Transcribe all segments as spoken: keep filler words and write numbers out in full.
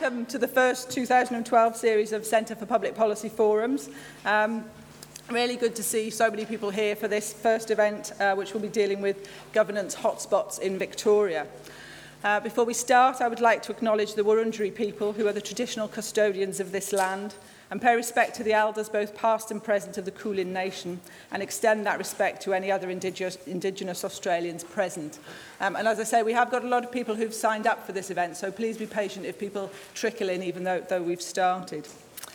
welcome to the first two thousand twelve series of Centre for Public Policy Forums. Um, really good to see so many people here for this first event, uh, which will be dealing with governance hotspots in Victoria. Uh, before we start, I would like to acknowledge the Wurundjeri people, who are the traditional custodians of this land, and pay respect to the elders, both past and present, of the Kulin Nation, and extend that respect to any other indigenous, indigenous Australians present. Um, and as I say, we have got a lot of people who've signed up for this event, so please be patient if people trickle in, even though, though we've started.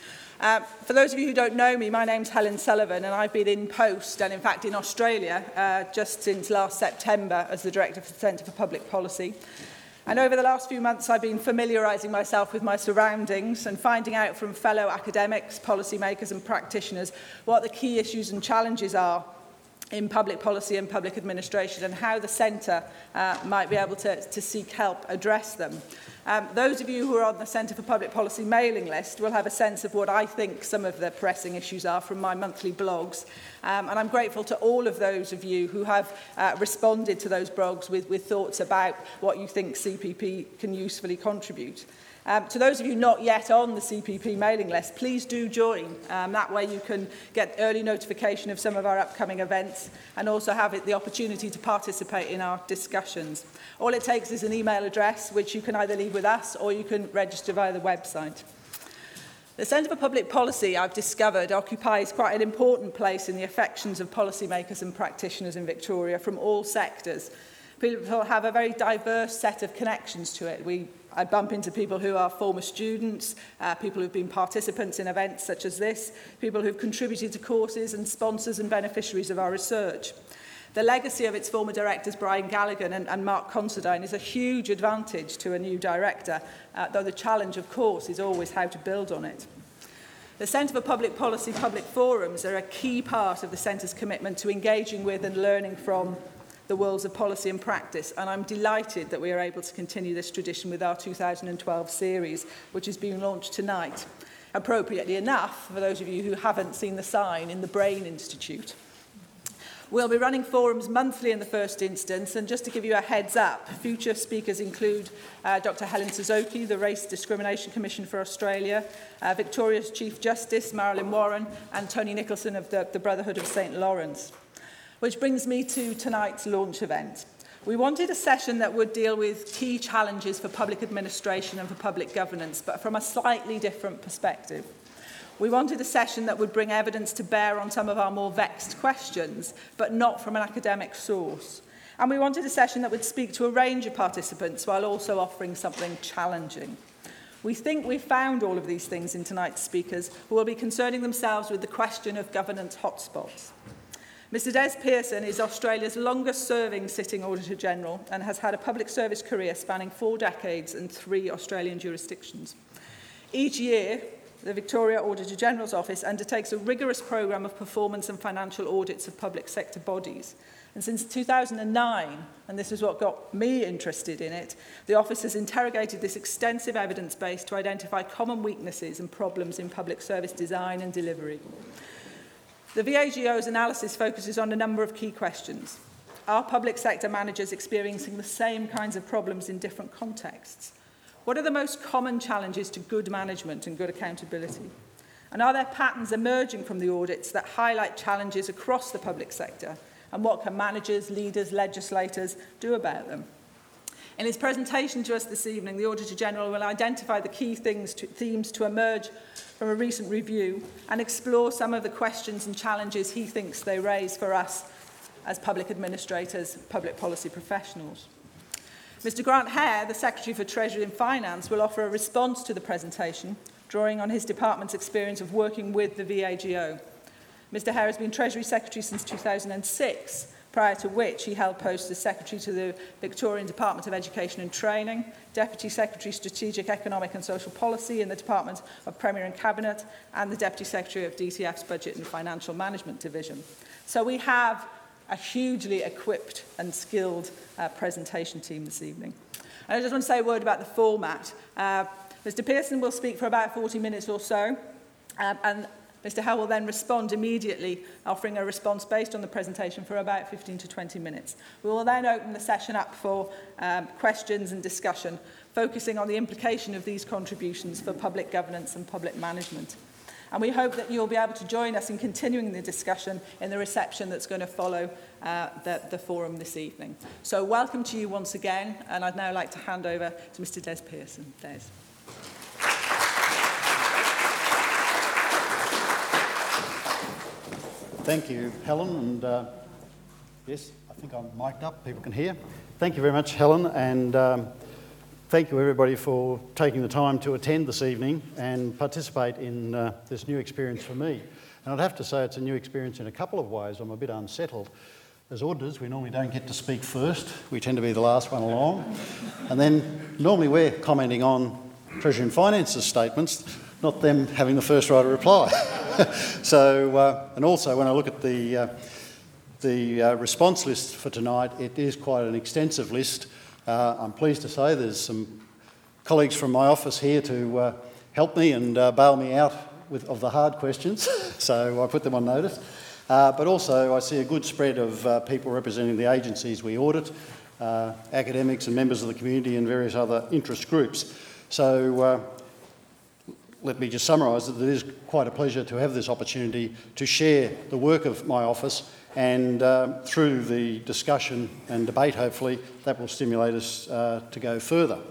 Uh, for those of you who don't know me, my name's Helen Sullivan, and I've been in post, and in fact in Australia, uh, just since last September as the Director for the Centre for Public Policy. And over the last few months, I've been familiarising myself with my surroundings and finding out from fellow academics, policymakers and practitioners what the key issues and challenges are in public policy and public administration, and how the Centre uh, might be able to, to seek help address them. Um, those of you who are on the Centre for Public Policy mailing list will have a sense of what I think some of the pressing issues are from my monthly blogs. Um, and I'm grateful to all of those of you who have uh, responded to those blogs with, with thoughts about what you think C P P can usefully contribute. Um, to those of you not yet on the C P P mailing list, please do join. Um, that way you can get early notification of some of our upcoming events and also have it, the opportunity to participate in our discussions. All it takes is an email address, which you can either leave with us or you can register via the website. The Centre for Public Policy, I've discovered, occupies quite an important place in the affections of policymakers and practitioners in Victoria from all sectors. People have a very diverse set of connections to it. We I bump into people who are former students, uh, people who've been participants in events such as this, people who've contributed to courses and sponsors and beneficiaries of our research. The legacy of its former directors, Brian Gallagher and, and Mark Considine, is a huge advantage to a new director, uh, though the challenge, of course, is always how to build on it. The Centre for Public Policy public forums are a key part of the Centre's commitment to engaging with and learning from the worlds of policy and practice, and I'm delighted that we are able to continue this tradition with our two thousand twelve series, which is being launched tonight. Appropriately enough, for those of you who haven't seen the sign, in the Brain Institute. We'll be running forums monthly in the first instance, and just to give you a heads up, future speakers include uh, Doctor Helen Suzuki, the Race Discrimination Commission for Australia, uh, Victoria's Chief Justice, Marilyn Warren, and Tony Nicholson of the, the Brotherhood of Saint Lawrence. Which brings me to tonight's launch event. We wanted a session that would deal with key challenges for public administration and for public governance, but from a slightly different perspective. We wanted a session that would bring evidence to bear on some of our more vexed questions, but not from an academic source. And we wanted a session that would speak to a range of participants while also offering something challenging. We think we've found all of these things in tonight's speakers, who will be concerning themselves with the question of governance hotspots. Mister Des Pearson is Australia's longest-serving sitting Auditor-General and has had a public service career spanning four decades and three Australian jurisdictions. Each year, the Victoria Auditor-General's Office undertakes a rigorous programme of performance and financial audits of public sector bodies. And since two thousand nine, and this is what got me interested in it, the Office has interrogated this extensive evidence base to identify common weaknesses and problems in public service design and delivery. The V A G O's analysis focuses on a number of key questions. Are public sector managers experiencing the same kinds of problems in different contexts? What are the most common challenges to good management and good accountability? And are there patterns emerging from the audits that highlight challenges across the public sector? And what can managers, leaders, legislators do about them? In his presentation to us this evening, the Auditor-General will identify the key things to, themes to emerge from a recent review and explore some of the questions and challenges he thinks they raise for us as public administrators, public policy professionals. Mister Grant Hare, the Secretary for Treasury and Finance, will offer a response to the presentation, drawing on his department's experience of working with the V A G O. Mister Hare has been Treasury Secretary since two thousand six, prior to which he held posts as Secretary to the Victorian Department of Education and Training, Deputy Secretary Strategic Economic and Social Policy in the Department of Premier and Cabinet, and the Deputy Secretary of D T F's Budget and Financial Management Division. So we have a hugely equipped and skilled uh, presentation team this evening. And I just want to say a word about the format. Uh, Mister Pearson will speak for about forty minutes or so, uh, and Mister Howell will then respond immediately, offering a response based on the presentation for about fifteen to twenty minutes. We will then open the session up for um, questions and discussion, focusing on the implication of these contributions for public governance and public management. And we hope that you'll be able to join us in continuing the discussion in the reception that's going to follow uh, the, the forum this evening. So welcome to you once again, and I'd now like to hand over to Mister Des Pearson. Des. Thank you, Helen, and uh, yes, I think I'm mic'd up, people can hear. Thank you very much, Helen, and um, thank you everybody for taking the time to attend this evening and participate in uh, this new experience for me. And I'd have to say it's a new experience in a couple of ways. I'm a bit unsettled. As auditors, we normally don't get to speak first. We tend to be the last one along. And then normally we're commenting on Treasury and Finance's statements, not them having the first right of reply. so, uh, and also when I look at the, uh, the uh, response list for tonight, it is quite an extensive list. Uh, I'm pleased to say there's some colleagues from my office here to uh, help me and uh, bail me out with, of the hard questions, so I put them on notice. Uh, but also I see a good spread of uh, people representing the agencies we audit, uh, academics and members of the community and various other interest groups. So uh, let me just summarise that it is quite a pleasure to have this opportunity to share the work of my office, and uh, through the discussion and debate, hopefully, that will stimulate us uh, to go further.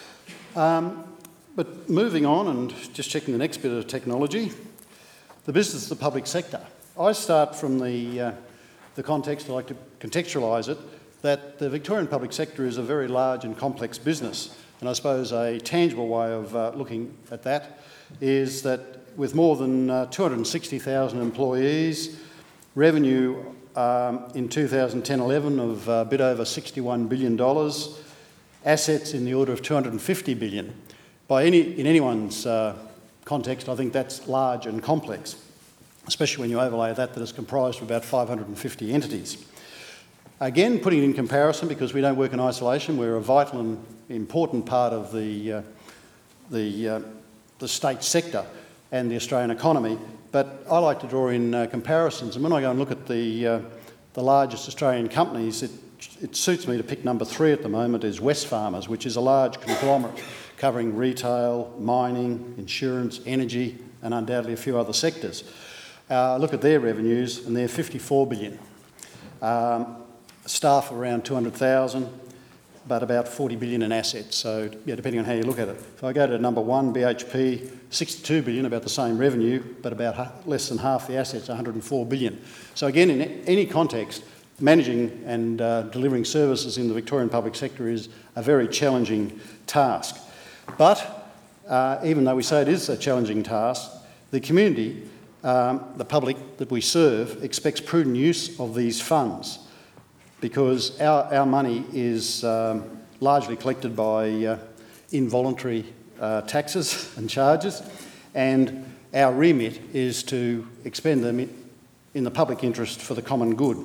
Um, but moving on and just checking the next bit of technology, the business of the public sector. I start from the, uh, the context, I like to contextualise it, that the Victorian public sector is a very large and complex business. And I suppose a tangible way of uh, looking at that is that with more than uh, two hundred sixty thousand employees, revenue um, in two thousand ten eleven of a bit over sixty-one billion dollars, assets in the order of two hundred fifty billion dollars. By any, in anyone's uh, context, I think that's large and complex, especially when you overlay that that is comprised of about five hundred fifty entities. Again, putting it in comparison, because we don't work in isolation, we're a vital and important part of the, uh, the, uh, the state sector and the Australian economy, but I like to draw in uh, comparisons, and when I go and look at the, uh, the largest Australian companies, it, it suits me to pick number three at the moment is Wesfarmers, which is a large conglomerate covering retail, mining, insurance, energy, and undoubtedly a few other sectors. Uh, look at their revenues, and they're fifty-four billion dollars. Um, staff around two hundred thousand, but about forty billion dollars in assets, so yeah, depending on how you look at it. If I go to number one, B H P, sixty-two billion dollars, about the same revenue, but about ha less than half the assets, one hundred four billion dollars. So again, in any context, managing and uh, delivering services in the Victorian public sector is a very challenging task. But uh, even though we say it is a challenging task, the community, um, the public that we serve, expects prudent use of these funds, because our, our money is um, largely collected by uh, involuntary uh, taxes and charges, and our remit is to expend them in the public interest for the common good.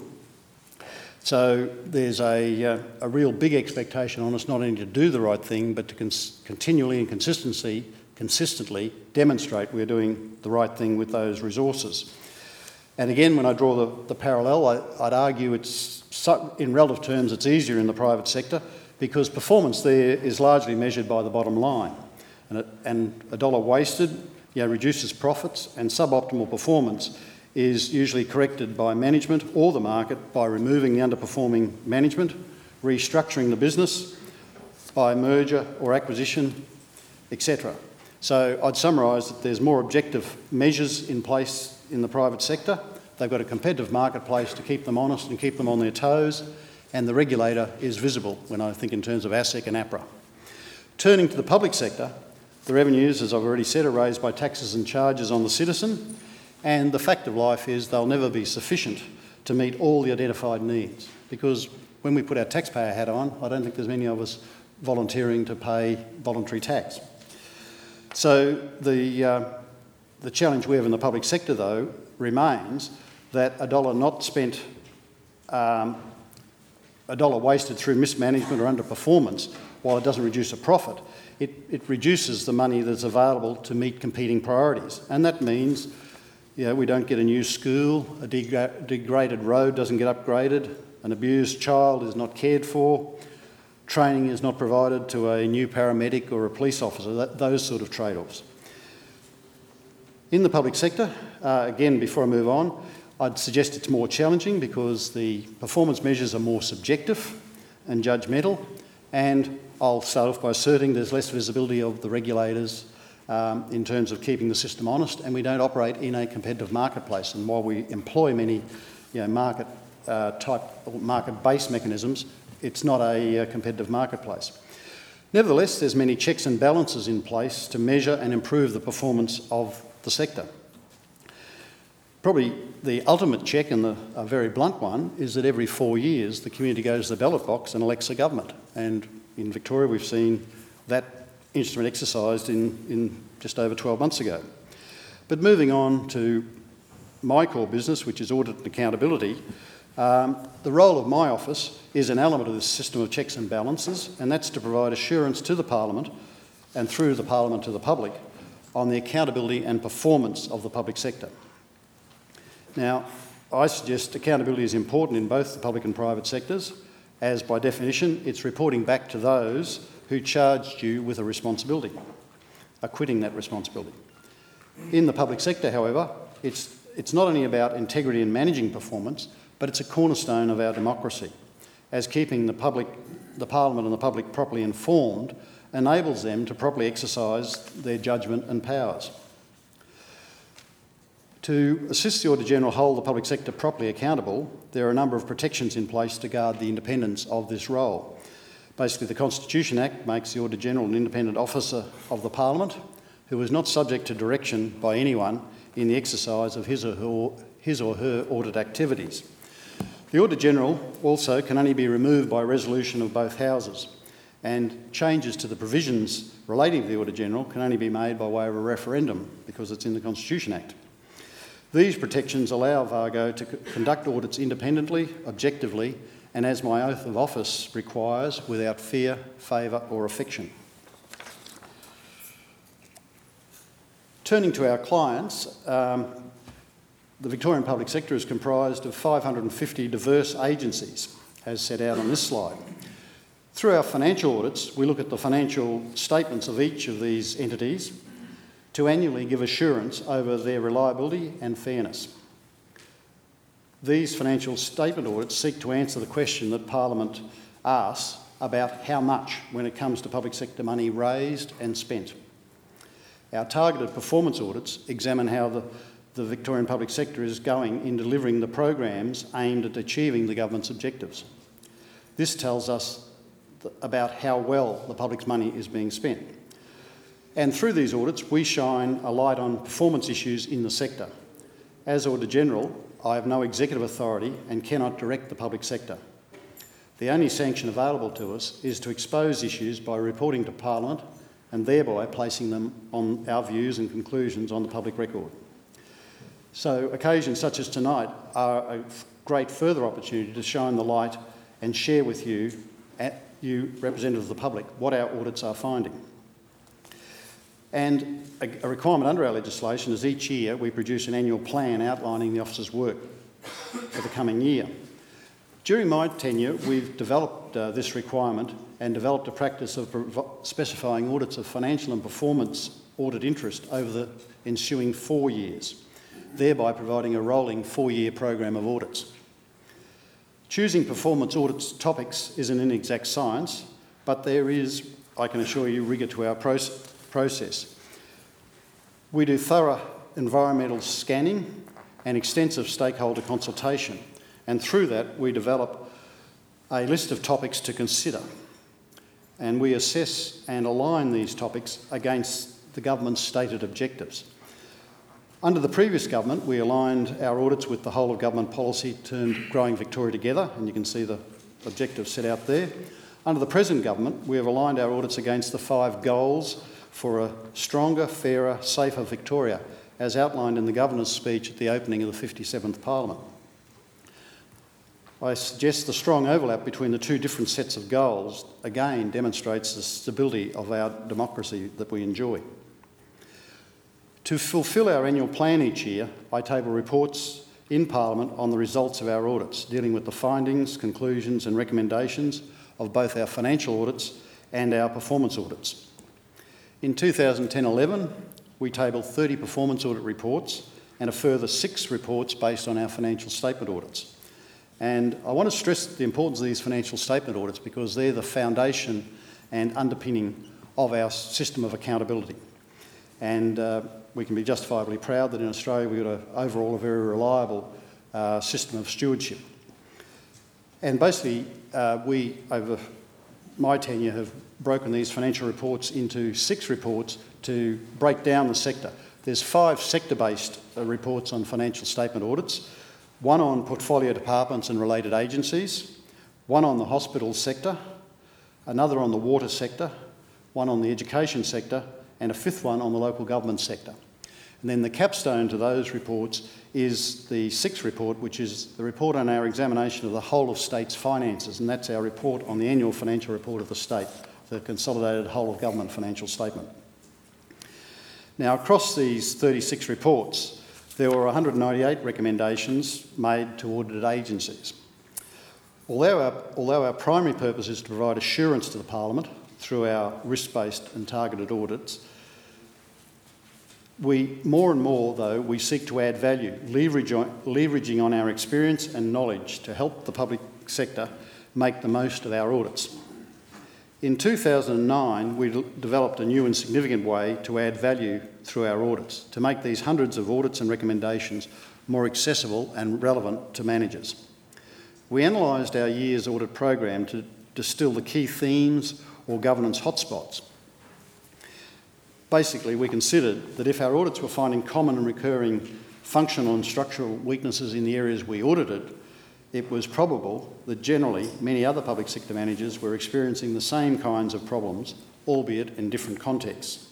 So there's a, uh, a real big expectation on us not only to do the right thing, but to cons continually and consistency, consistently demonstrate we're doing the right thing with those resources. And again, when I draw the, the parallel, I, I'd argue it's, so, in relative terms, it's easier in the private sector because performance there is largely measured by the bottom line. And, it, and a dollar wasted you know, reduces profits, and suboptimal performance is usually corrected by management or the market by removing the underperforming management, restructuring the business by merger or acquisition, et cetera. So I'd summarise that there's more objective measures in place in the private sector. They've got a competitive marketplace to keep them honest and keep them on their toes, and the regulator is visible when I think in terms of ASIC and APRA. Turning to the public sector, the revenues, as I've already said, are raised by taxes and charges on the citizen, and the fact of life is they'll never be sufficient to meet all the identified needs, because when we put our taxpayer hat on, I don't think there's many of us volunteering to pay voluntary tax. So the, uh, the challenge we have in the public sector, though, remains that a dollar not spent, um, a dollar wasted through mismanagement or underperformance, while it doesn't reduce a profit, it, it reduces the money that's available to meet competing priorities. And that means You know, we don't get a new school, a degra- degraded road doesn't get upgraded, an abused child is not cared for, training is not provided to a new paramedic or a police officer, that, those sort of trade-offs. In the public sector, uh, again, before I move on, I'd suggest it's more challenging because the performance measures are more subjective and judgmental, and I'll start off by asserting there's less visibility of the regulators um, in terms of keeping the system honest, and we don't operate in a competitive marketplace. And while we employ many you know, market uh, type or market-based mechanisms, it's not a uh, competitive marketplace. Nevertheless, there's many checks and balances in place to measure and improve the performance of the sector. Probably the ultimate check, and the, a very blunt one, is that every four years the community goes to the ballot box and elects a government. And in Victoria we've seen that instrument exercised in, in just over twelve months ago. But moving on to my core business, which is audit and accountability, um, the role of my office is an element of this system of checks and balances, and that's to provide assurance to the Parliament and through the Parliament to the public on the accountability and performance of the public sector. Now, I suggest accountability is important in both the public and private sectors, as by definition it's reporting back to those who charged you with a responsibility, acquitting that responsibility. In the public sector, however, it's, it's not only about integrity and managing performance, but it's a cornerstone of our democracy, as keeping the public, the Parliament and the public properly informed enables them to properly exercise their judgment and powers. To assist the Auditor-General hold the public sector properly accountable, there are a number of protections in place to guard the independence of this role. Basically, the Constitution Act makes the Auditor-General an independent officer of the Parliament who is not subject to direction by anyone in the exercise of his or her, his or her audit activities. The Auditor-General also can only be removed by resolution of both houses, and changes to the provisions relating to the Auditor-General can only be made by way of a referendum because it's in the Constitution Act. These protections allow VARGO to conduct audits independently, objectively, and as my oath of office requires, without fear, favour or affection. Turning to our clients, um, the Victorian public sector is comprised of five hundred fifty diverse agencies, as set out on this slide. Through our financial audits, we look at the financial statements of each of these entities to annually give assurance over their reliability and fairness. These financial statement audits seek to answer the question that Parliament asks about how much when it comes to public sector money raised and spent. Our targeted performance audits examine how the, the Victorian public sector is going in delivering the programs aimed at achieving the government's objectives. This tells us th- about how well the public's money is being spent. And through these audits, we shine a light on performance issues in the sector. As Auditor-General, I have no executive authority and cannot direct the public sector. The only sanction available to us is to expose issues by reporting to Parliament and thereby placing them on our views and conclusions on the public record. So occasions such as tonight are a great further opportunity to shine the light and share with you, at you representatives of the public, what our audits are finding. And a, a requirement under our legislation is each year we produce an annual plan outlining the office's work for the coming year. During my tenure, we've developed uh, this requirement and developed a practice of prov- specifying audits of financial and performance audit interest over the ensuing four years, thereby providing a rolling four-year program of audits. Choosing performance audits topics is an inexact science, but there is, I can assure you, rigour to our process. process. We do thorough environmental scanning and extensive stakeholder consultation, and through that we develop a list of topics to consider, and we assess and align these topics against the government's stated objectives. Under the previous government, we aligned our audits with the whole of government policy termed Growing Victoria Together, and you can see the objectives set out there. Under the present government, we have aligned our audits against the five goals for a stronger, fairer, safer Victoria, as outlined in the Governor's speech at the opening of the fifty-seventh Parliament. I suggest the strong overlap between the two different sets of goals again demonstrates the stability of our democracy that we enjoy. To fulfil our annual plan each year, I table reports in Parliament on the results of our audits, dealing with the findings, conclusions and recommendations of both our financial audits and our performance audits. In two thousand ten eleven, we tabled thirty performance audit reports and a further six reports based on our financial statement audits. And I want to stress the importance of these financial statement audits because they're the foundation and underpinning of our system of accountability. And uh, we can be justifiably proud that in Australia we've got a, overall a very reliable uh, system of stewardship. And basically, uh, we, over my tenure, have broken these financial reports into six reports to break down the sector. There's five sector-based uh, reports on financial statement audits, one on portfolio departments and related agencies, one on the hospital sector, another on the water sector, one on the education sector, and a fifth one on the local government sector. And then the capstone to those reports is the sixth report, which is the report on our examination of the whole of state's finances, and that's our report on the annual financial report of the state, the consolidated whole of government financial statement. Now, across these thirty-six reports, there were one hundred ninety-eight recommendations made to audited agencies. Although our, although our primary purpose is to provide assurance to the Parliament through our risk-based and targeted audits, we, more and more though, we seek to add value, leverage on, leveraging on our experience and knowledge to help the public sector make the most of our audits. In two thousand nine, we d- developed a new and significant way to add value through our audits, to make these hundreds of audits and recommendations more accessible and relevant to managers. We analysed our year's audit program to distill the key themes or governance hotspots. Basically, we considered that if our audits were finding common and recurring functional and structural weaknesses in the areas we audited, it was probable that generally many other public sector managers were experiencing the same kinds of problems, albeit in different contexts.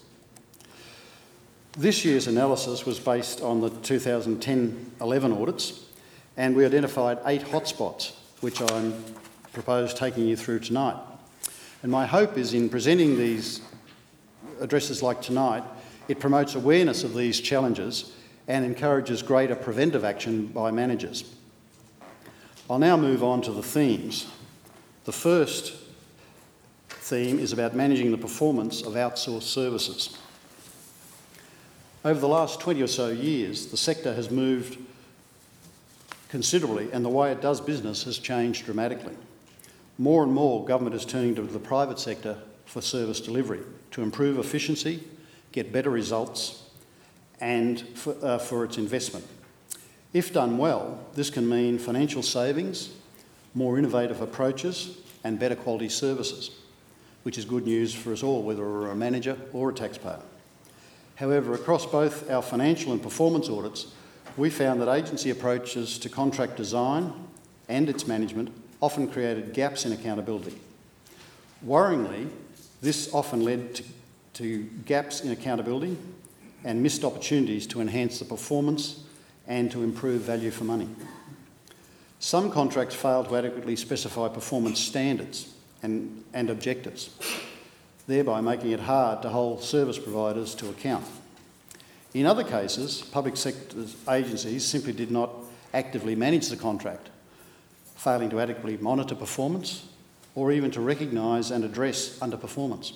This year's analysis was based on the two thousand ten eleven audits, and we identified eight hotspots, which I propose taking you through tonight. And my hope is in presenting these addresses like tonight, it promotes awareness of these challenges and encourages greater preventive action by managers. I'll now move on to the themes. The first theme is about managing the performance of outsourced services. Over the last twenty or so years, the sector has moved considerably and the way it does business has changed dramatically. More and more, government is turning to the private sector for service delivery to improve efficiency, get better results, and for, uh, for its investment. If done well, this can mean financial savings, more innovative approaches, and better quality services, which is good news for us all, whether we're a manager or a taxpayer. However, across both our financial and performance audits, we found that agency approaches to contract design and its management often created gaps in accountability. Worryingly, this often led to, to gaps in accountability and missed opportunities to enhance the performance and to improve value for money. Some contracts fail to adequately specify performance standards and, and objectives, thereby making it hard to hold service providers to account. In other cases, public sector agencies simply did not actively manage the contract, failing to adequately monitor performance or even to recognise and address underperformance.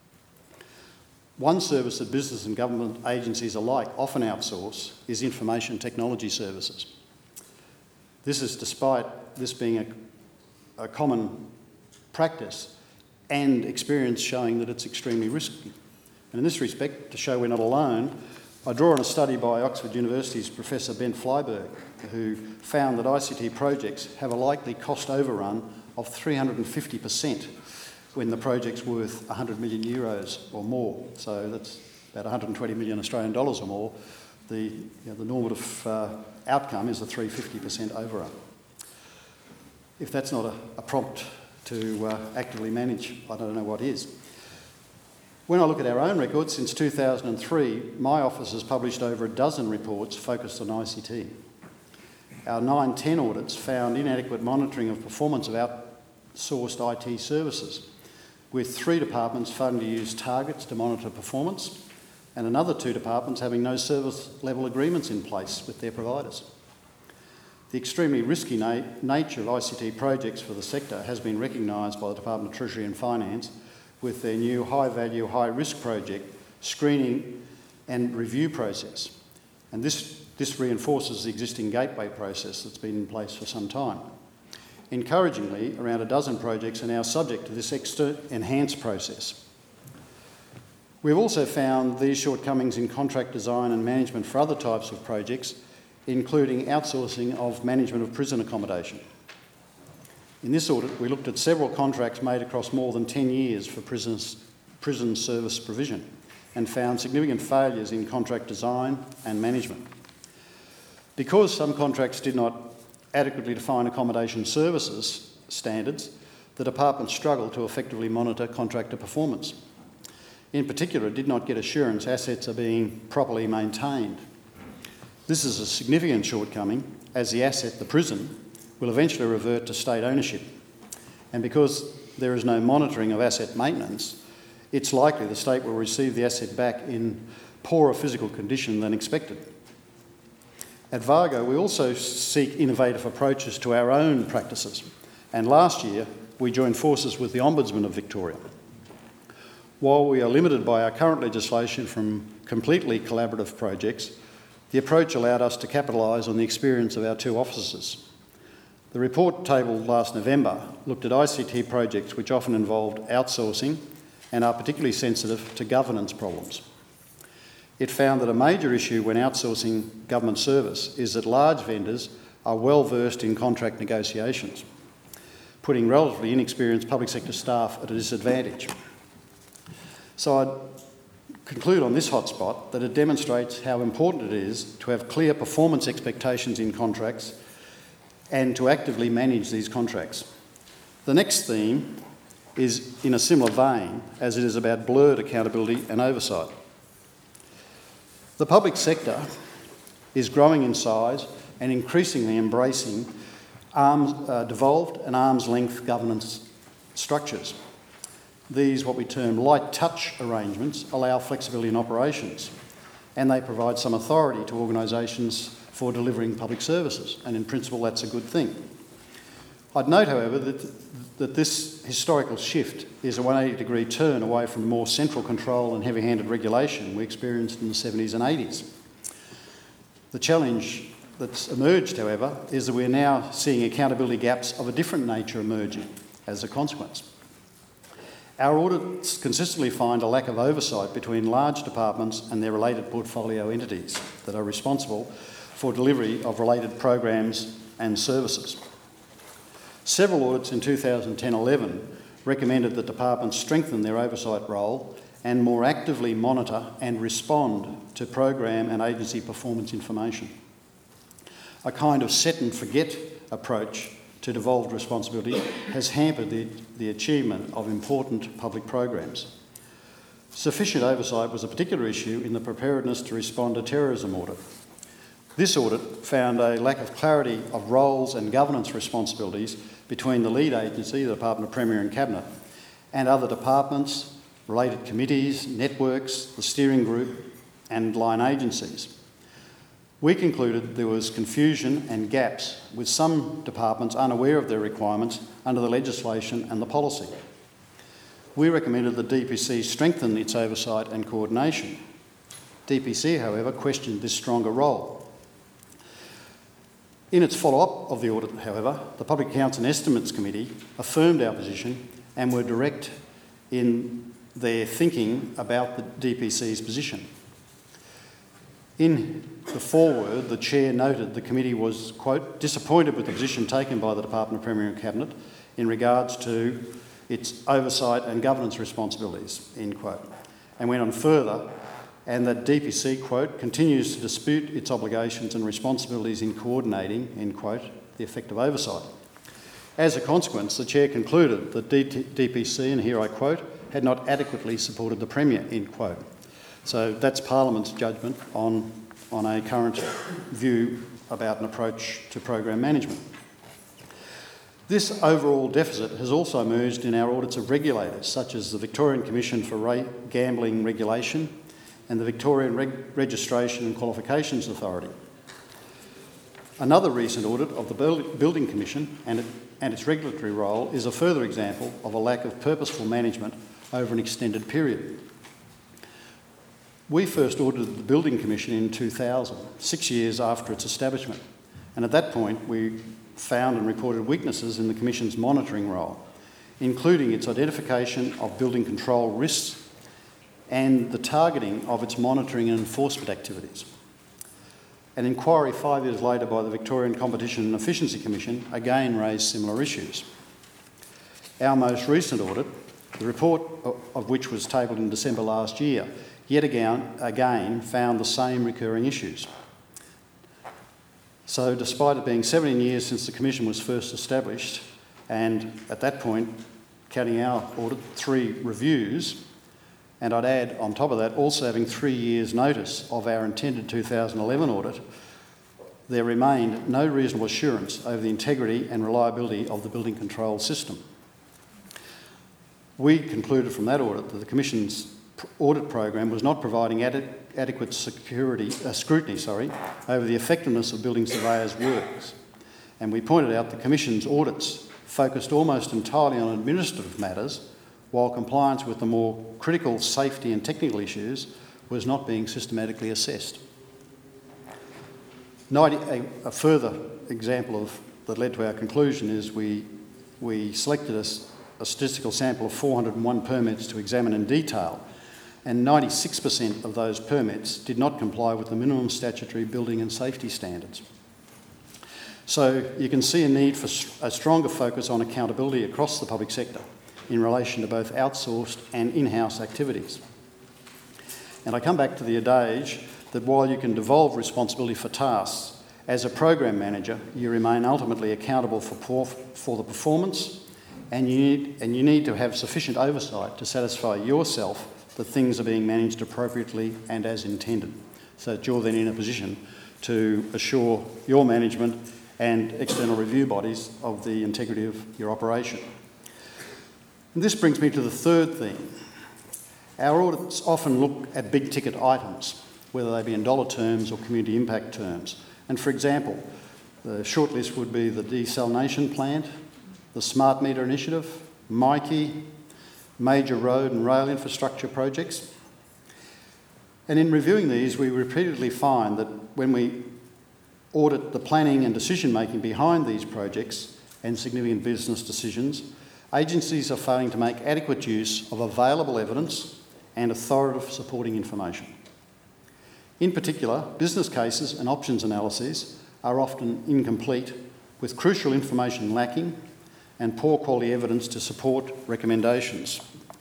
One service that business and government agencies alike often outsource is information technology services. This is despite this being a, a common practice and experience showing that it's extremely risky. And in this respect, to show we're not alone, I draw on a study by Oxford University's Professor Ben Flyberg, who found that I C T projects have a likely cost overrun of three hundred fifty percent when the project's worth one hundred million euros or more. So that's about one hundred twenty million Australian dollars or more. The, you know, the normative uh, outcome is a three hundred fifty percent overrun. If that's not a, a prompt to uh, actively manage, I don't know what is. When I look at our own records, since two thousand three, my office has published over a dozen reports focused on I C T. Our nine ten audits found inadequate monitoring of performance of outsourced I T services, with three departments failing to use targets to monitor performance and another two departments having no service level agreements in place with their providers. The extremely risky na- nature of I C T projects for the sector has been recognised by the Department of Treasury and Finance with their new high-value, high-risk project screening and review process. And this, this reinforces the existing gateway process that's been in place for some time. Encouragingly, around a dozen projects are now subject to this extra enhanced process. We've also found these shortcomings in contract design and management for other types of projects, including outsourcing of management of prison accommodation. In this audit, we looked at several contracts made across more than ten years for prisons, prison service provision and found significant failures in contract design and management. Because some contracts did not adequately define accommodation services standards, the department struggled to effectively monitor contractor performance. In particular, it did not get assurance assets are being properly maintained. This is a significant shortcoming, as the asset, the prison, will eventually revert to state ownership. And because there is no monitoring of asset maintenance, it's likely the state will receive the asset back in poorer physical condition than expected. At Vargo, we also seek innovative approaches to our own practices, and last year we joined forces with the Ombudsman of Victoria. While we are limited by our current legislation from completely collaborative projects, the approach allowed us to capitalise on the experience of our two offices. The report tabled last November looked at I C T projects which often involved outsourcing and are particularly sensitive to governance problems. It found that a major issue when outsourcing government service is that large vendors are well versed in contract negotiations, putting relatively inexperienced public sector staff at a disadvantage. So I'd conclude on this hotspot that it demonstrates how important it is to have clear performance expectations in contracts and to actively manage these contracts. The next theme is in a similar vein, as it is about blurred accountability and oversight. The public sector is growing in size and increasingly embracing arms, uh, devolved and arm's length governance structures. These, what we term light touch arrangements, allow flexibility in operations, and they provide some authority to organisations for delivering public services, and in principle that's a good thing. I'd note, however, that, that this historical shift is a one hundred eighty degree turn away from the more central control and heavy-handed regulation we experienced in the seventies and eighties. The challenge that's emerged, however, is that we're now seeing accountability gaps of a different nature emerging as a consequence. Our audits consistently find a lack of oversight between large departments and their related portfolio entities that are responsible for delivery of related programs and services. Several audits in two thousand ten eleven recommended that departments strengthen their oversight role and more actively monitor and respond to program and agency performance information. A kind of set and forget approach to devolved responsibility has hampered the, the achievement of important public programs. Sufficient oversight was a particular issue in the preparedness to respond to terrorism audit. This audit found a lack of clarity of roles and governance responsibilities between the lead agency, the Department of Premier and Cabinet, and other departments, related committees, networks, the steering group and line agencies. We concluded there was confusion and gaps, with some departments unaware of their requirements under the legislation and the policy. We recommended the D P C strengthen its oversight and coordination. D P C, however, questioned this stronger role. In its follow-up of the audit, however, the Public Accounts and Estimates Committee affirmed our position and were direct in their thinking about the D P C's position. In the foreword, the Chair noted the committee was, quote, disappointed with the position taken by the Department of Premier and Cabinet in regards to its oversight and governance responsibilities, end quote, and went on further, and that D P C, quote, continues to dispute its obligations and responsibilities in coordinating, end quote, the effective oversight. As a consequence, the Chair concluded that D P C, and here I quote, had not adequately supported the Premier, end quote. So that's Parliament's judgment on, on a current view about an approach to program management. This overall deficit has also emerged in our audits of regulators, such as the Victorian Commission for Gambling Regulation and the Victorian Reg- Registration and Qualifications Authority. Another recent audit of the Building Commission and, it, and its regulatory role is a further example of a lack of purposeful management over an extended period. We first audited the Building Commission in two thousand, six years after its establishment, and at that point we found and reported weaknesses in the Commission's monitoring role, including its identification of building control risks and the targeting of its monitoring and enforcement activities. An inquiry five years later by the Victorian Competition and Efficiency Commission again raised similar issues. Our most recent audit, the report of which was tabled in December last year, yet again, again found the same recurring issues. So despite it being seventeen years since the Commission was first established, and at that point, counting our audit, three reviews, and I'd add on top of that, also having three years' notice of our intended two thousand eleven audit, there remained no reasonable assurance over the integrity and reliability of the building control system. We concluded from that audit that the Commission's audit program was not providing ad- adequate security, uh, scrutiny sorry, over the effectiveness of building surveyors' works. And we pointed out the Commission's audits focused almost entirely on administrative matters, while compliance with the more critical safety and technical issues was not being systematically assessed. A, a further example of that led to our conclusion is we, we selected a, a statistical sample of four hundred and one permits to examine in detail, and ninety-six percent of those permits did not comply with the minimum statutory building and safety standards. So you can see a need for a stronger focus on accountability across the public sector in relation to both outsourced and in-house activities. And I come back to the adage that while you can devolve responsibility for tasks, as a program manager, you remain ultimately accountable for, for the performance, and you, need, and you need to have sufficient oversight to satisfy yourself that things are being managed appropriately and as intended, so that you're then in a position to assure your management and external review bodies of the integrity of your operation. And this brings me to the third theme. Our audits often look at big ticket items, whether they be in dollar terms or community impact terms. And for example, the shortlist would be the desalination plant, the smart meter initiative, Mikey, major road and rail infrastructure projects. And in reviewing these, we repeatedly find that when we audit the planning and decision making behind these projects and significant business decisions, agencies are failing to make adequate use of available evidence and authoritative supporting information. In particular, business cases and options analyses are often incomplete, with crucial information lacking and poor quality evidence to support recommendations.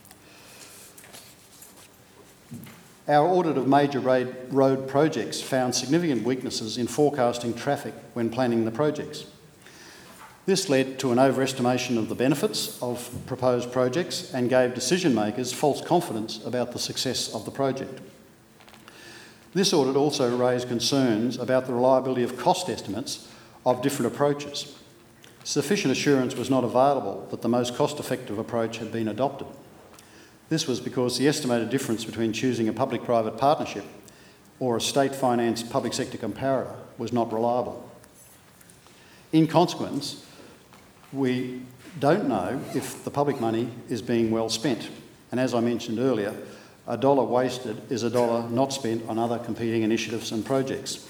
Our audit of major road projects found significant weaknesses in forecasting traffic when planning the projects. This led to an overestimation of the benefits of proposed projects and gave decision makers false confidence about the success of the project. This audit also raised concerns about the reliability of cost estimates of different approaches. Sufficient assurance was not available that the most cost-effective approach had been adopted. This was because the estimated difference between choosing a public-private partnership or a state-financed public sector comparator was not reliable. In consequence, we don't know if the public money is being well spent. And as I mentioned earlier, a dollar wasted is a dollar not spent on other competing initiatives and projects.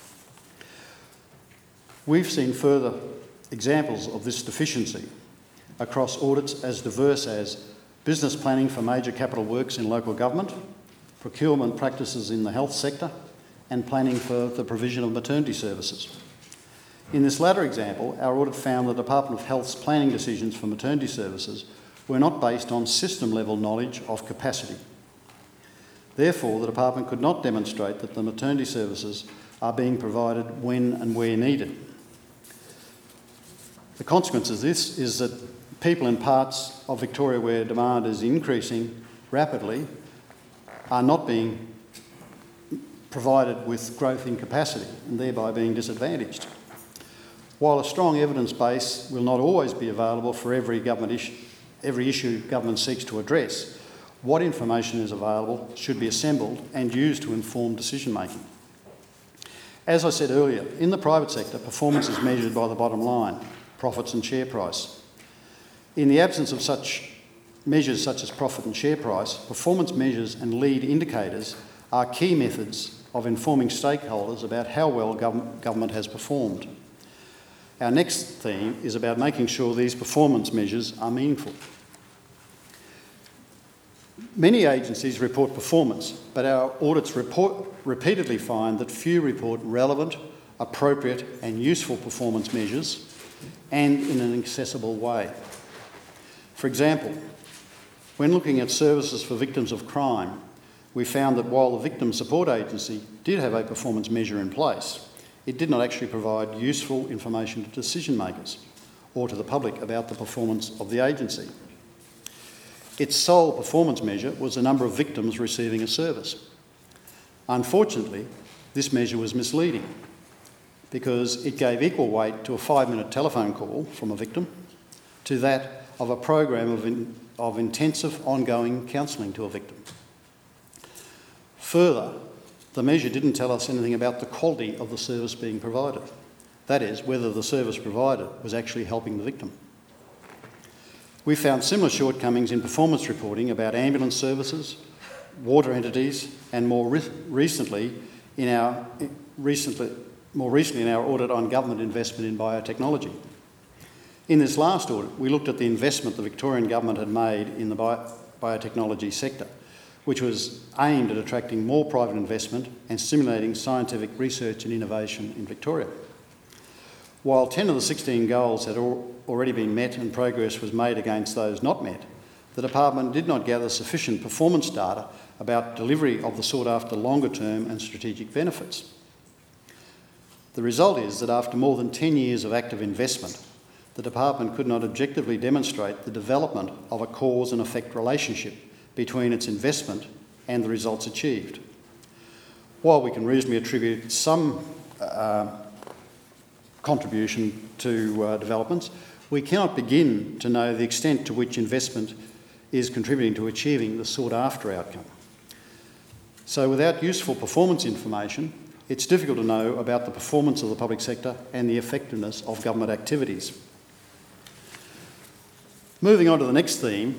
We've seen further examples of this deficiency across audits as diverse as business planning for major capital works in local government, procurement practices in the health sector, and planning for the provision of maternity services. In this latter example, our audit found the Department of Health's planning decisions for maternity services were not based on system-level knowledge of capacity. Therefore, the department could not demonstrate that the maternity services are being provided when and where needed. The consequence of this is that people in parts of Victoria where demand is increasing rapidly are not being provided with growth in capacity and thereby being disadvantaged. While a strong evidence base will not always be available for every government issue, every issue government seeks to address, what information is available should be assembled and used to inform decision making. As I said earlier, in the private sector, performance is measured by the bottom line, profits and share price. In the absence of such measures such as profit and share price, performance measures and lead indicators are key methods of informing stakeholders about how well gov- government has performed. Our next theme is about making sure these performance measures are meaningful. Many agencies report performance, but our audits report, repeatedly find that few report relevant, appropriate and useful performance measures, and in an accessible way. For example, when looking at services for victims of crime, we found that while the Victim Support Agency did have a performance measure in place, it did not actually provide useful information to decision makers or to the public about the performance of the agency. Its sole performance measure was the number of victims receiving a service. Unfortunately, this measure was misleading because it gave equal weight to a five-minute telephone call from a victim to that of a program of, in, of intensive ongoing counselling to a victim. Further, the measure didn't tell us anything about the quality of the service being provided. That is, whether the service provided was actually helping the victim. We found similar shortcomings in performance reporting about ambulance services, water entities, and more re- recently in our recently, more recently in our audit on government investment in biotechnology. In this last audit, we looked at the investment the Victorian government had made in the bio- biotechnology sector, which was aimed at attracting more private investment and stimulating scientific research and innovation in Victoria. While ten of the sixteen goals had al- already been met and progress was made against those not met, the department did not gather sufficient performance data about delivery of the sought-after longer-term and strategic benefits. The result is that after more than ten years of active investment, the department could not objectively demonstrate the development of a cause and effect relationship between its investment and the results achieved. While we can reasonably attribute some uh, contribution to uh, developments, we cannot begin to know the extent to which investment is contributing to achieving the sought-after outcome. So without useful performance information, it's difficult to know about the performance of the public sector and the effectiveness of government activities. Moving on to the next theme,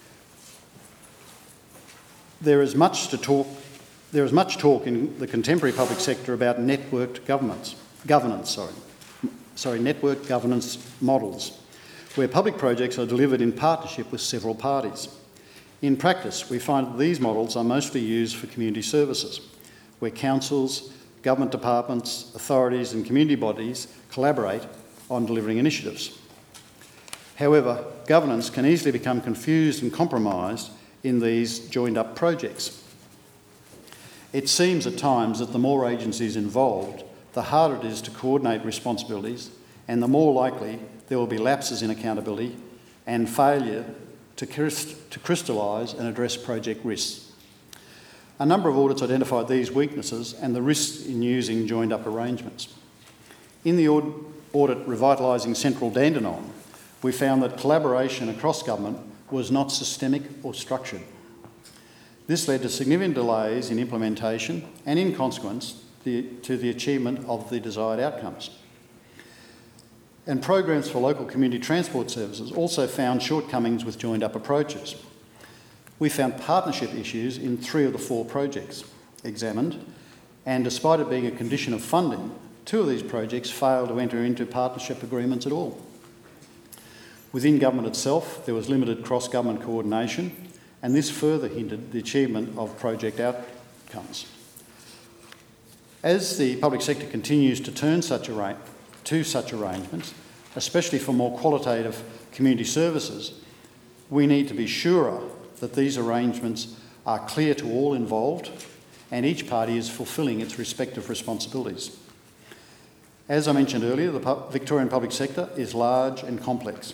there is much to talk. There is much talk in the contemporary public sector about networked governments, governance. Sorry, sorry, networked governance models, where public projects are delivered in partnership with several parties. In practice, we find that these models are mostly used for community services, where councils, government departments, authorities and community bodies collaborate on delivering initiatives. However, governance can easily become confused and compromised in these joined-up projects. It seems at times that the more agencies involved, the harder it is to coordinate responsibilities and the more likely there will be lapses in accountability and failure to, crystal- to crystallise and address project risks. A number of audits identified these weaknesses and the risks in using joined-up arrangements. In the aud- audit Revitalising Central Dandenong, we found that collaboration across government was not systemic or structured. This led to significant delays in implementation and, in consequence, the, to the achievement of the desired outcomes. And programs for local community transport services also found shortcomings with joined-up approaches. We found partnership issues in three of the four projects examined, and despite it being a condition of funding, two of these projects failed to enter into partnership agreements at all. Within government itself, there was limited cross-government coordination, and this further hindered the achievement of project outcomes. As the public sector continues to turn such arra- to such arrangements, especially for more qualitative community services, we need to be surer that these arrangements are clear to all involved and each party is fulfilling its respective responsibilities. As I mentioned earlier, the pu- Victorian public sector is large and complex.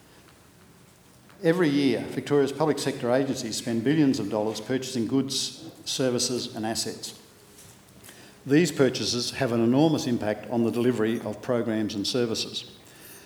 Every year, Victoria's public sector agencies spend billions of dollars purchasing goods, services and assets. These purchases have an enormous impact on the delivery of programs and services.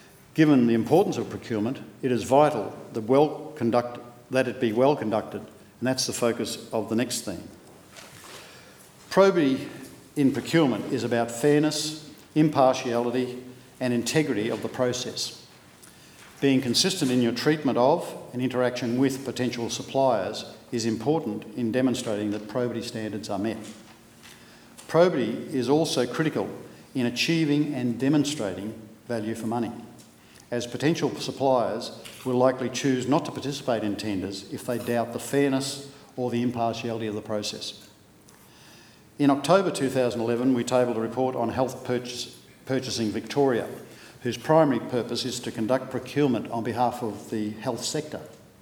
Given the importance of procurement, it is vital that, well conduct, that it be well conducted and that's the focus of the next theme. Probity in procurement is about fairness, impartiality and integrity of the process. Being consistent in your treatment of and interaction with potential suppliers is important in demonstrating that probity standards are met. Probity is also critical in achieving and demonstrating value for money, as potential suppliers will likely choose not to participate in tenders if they doubt the fairness or the impartiality of the process. In October two thousand eleven, we tabled a report on Health Purchase, Purchasing Victoria, whose primary purpose is to conduct procurement on behalf of the health sector.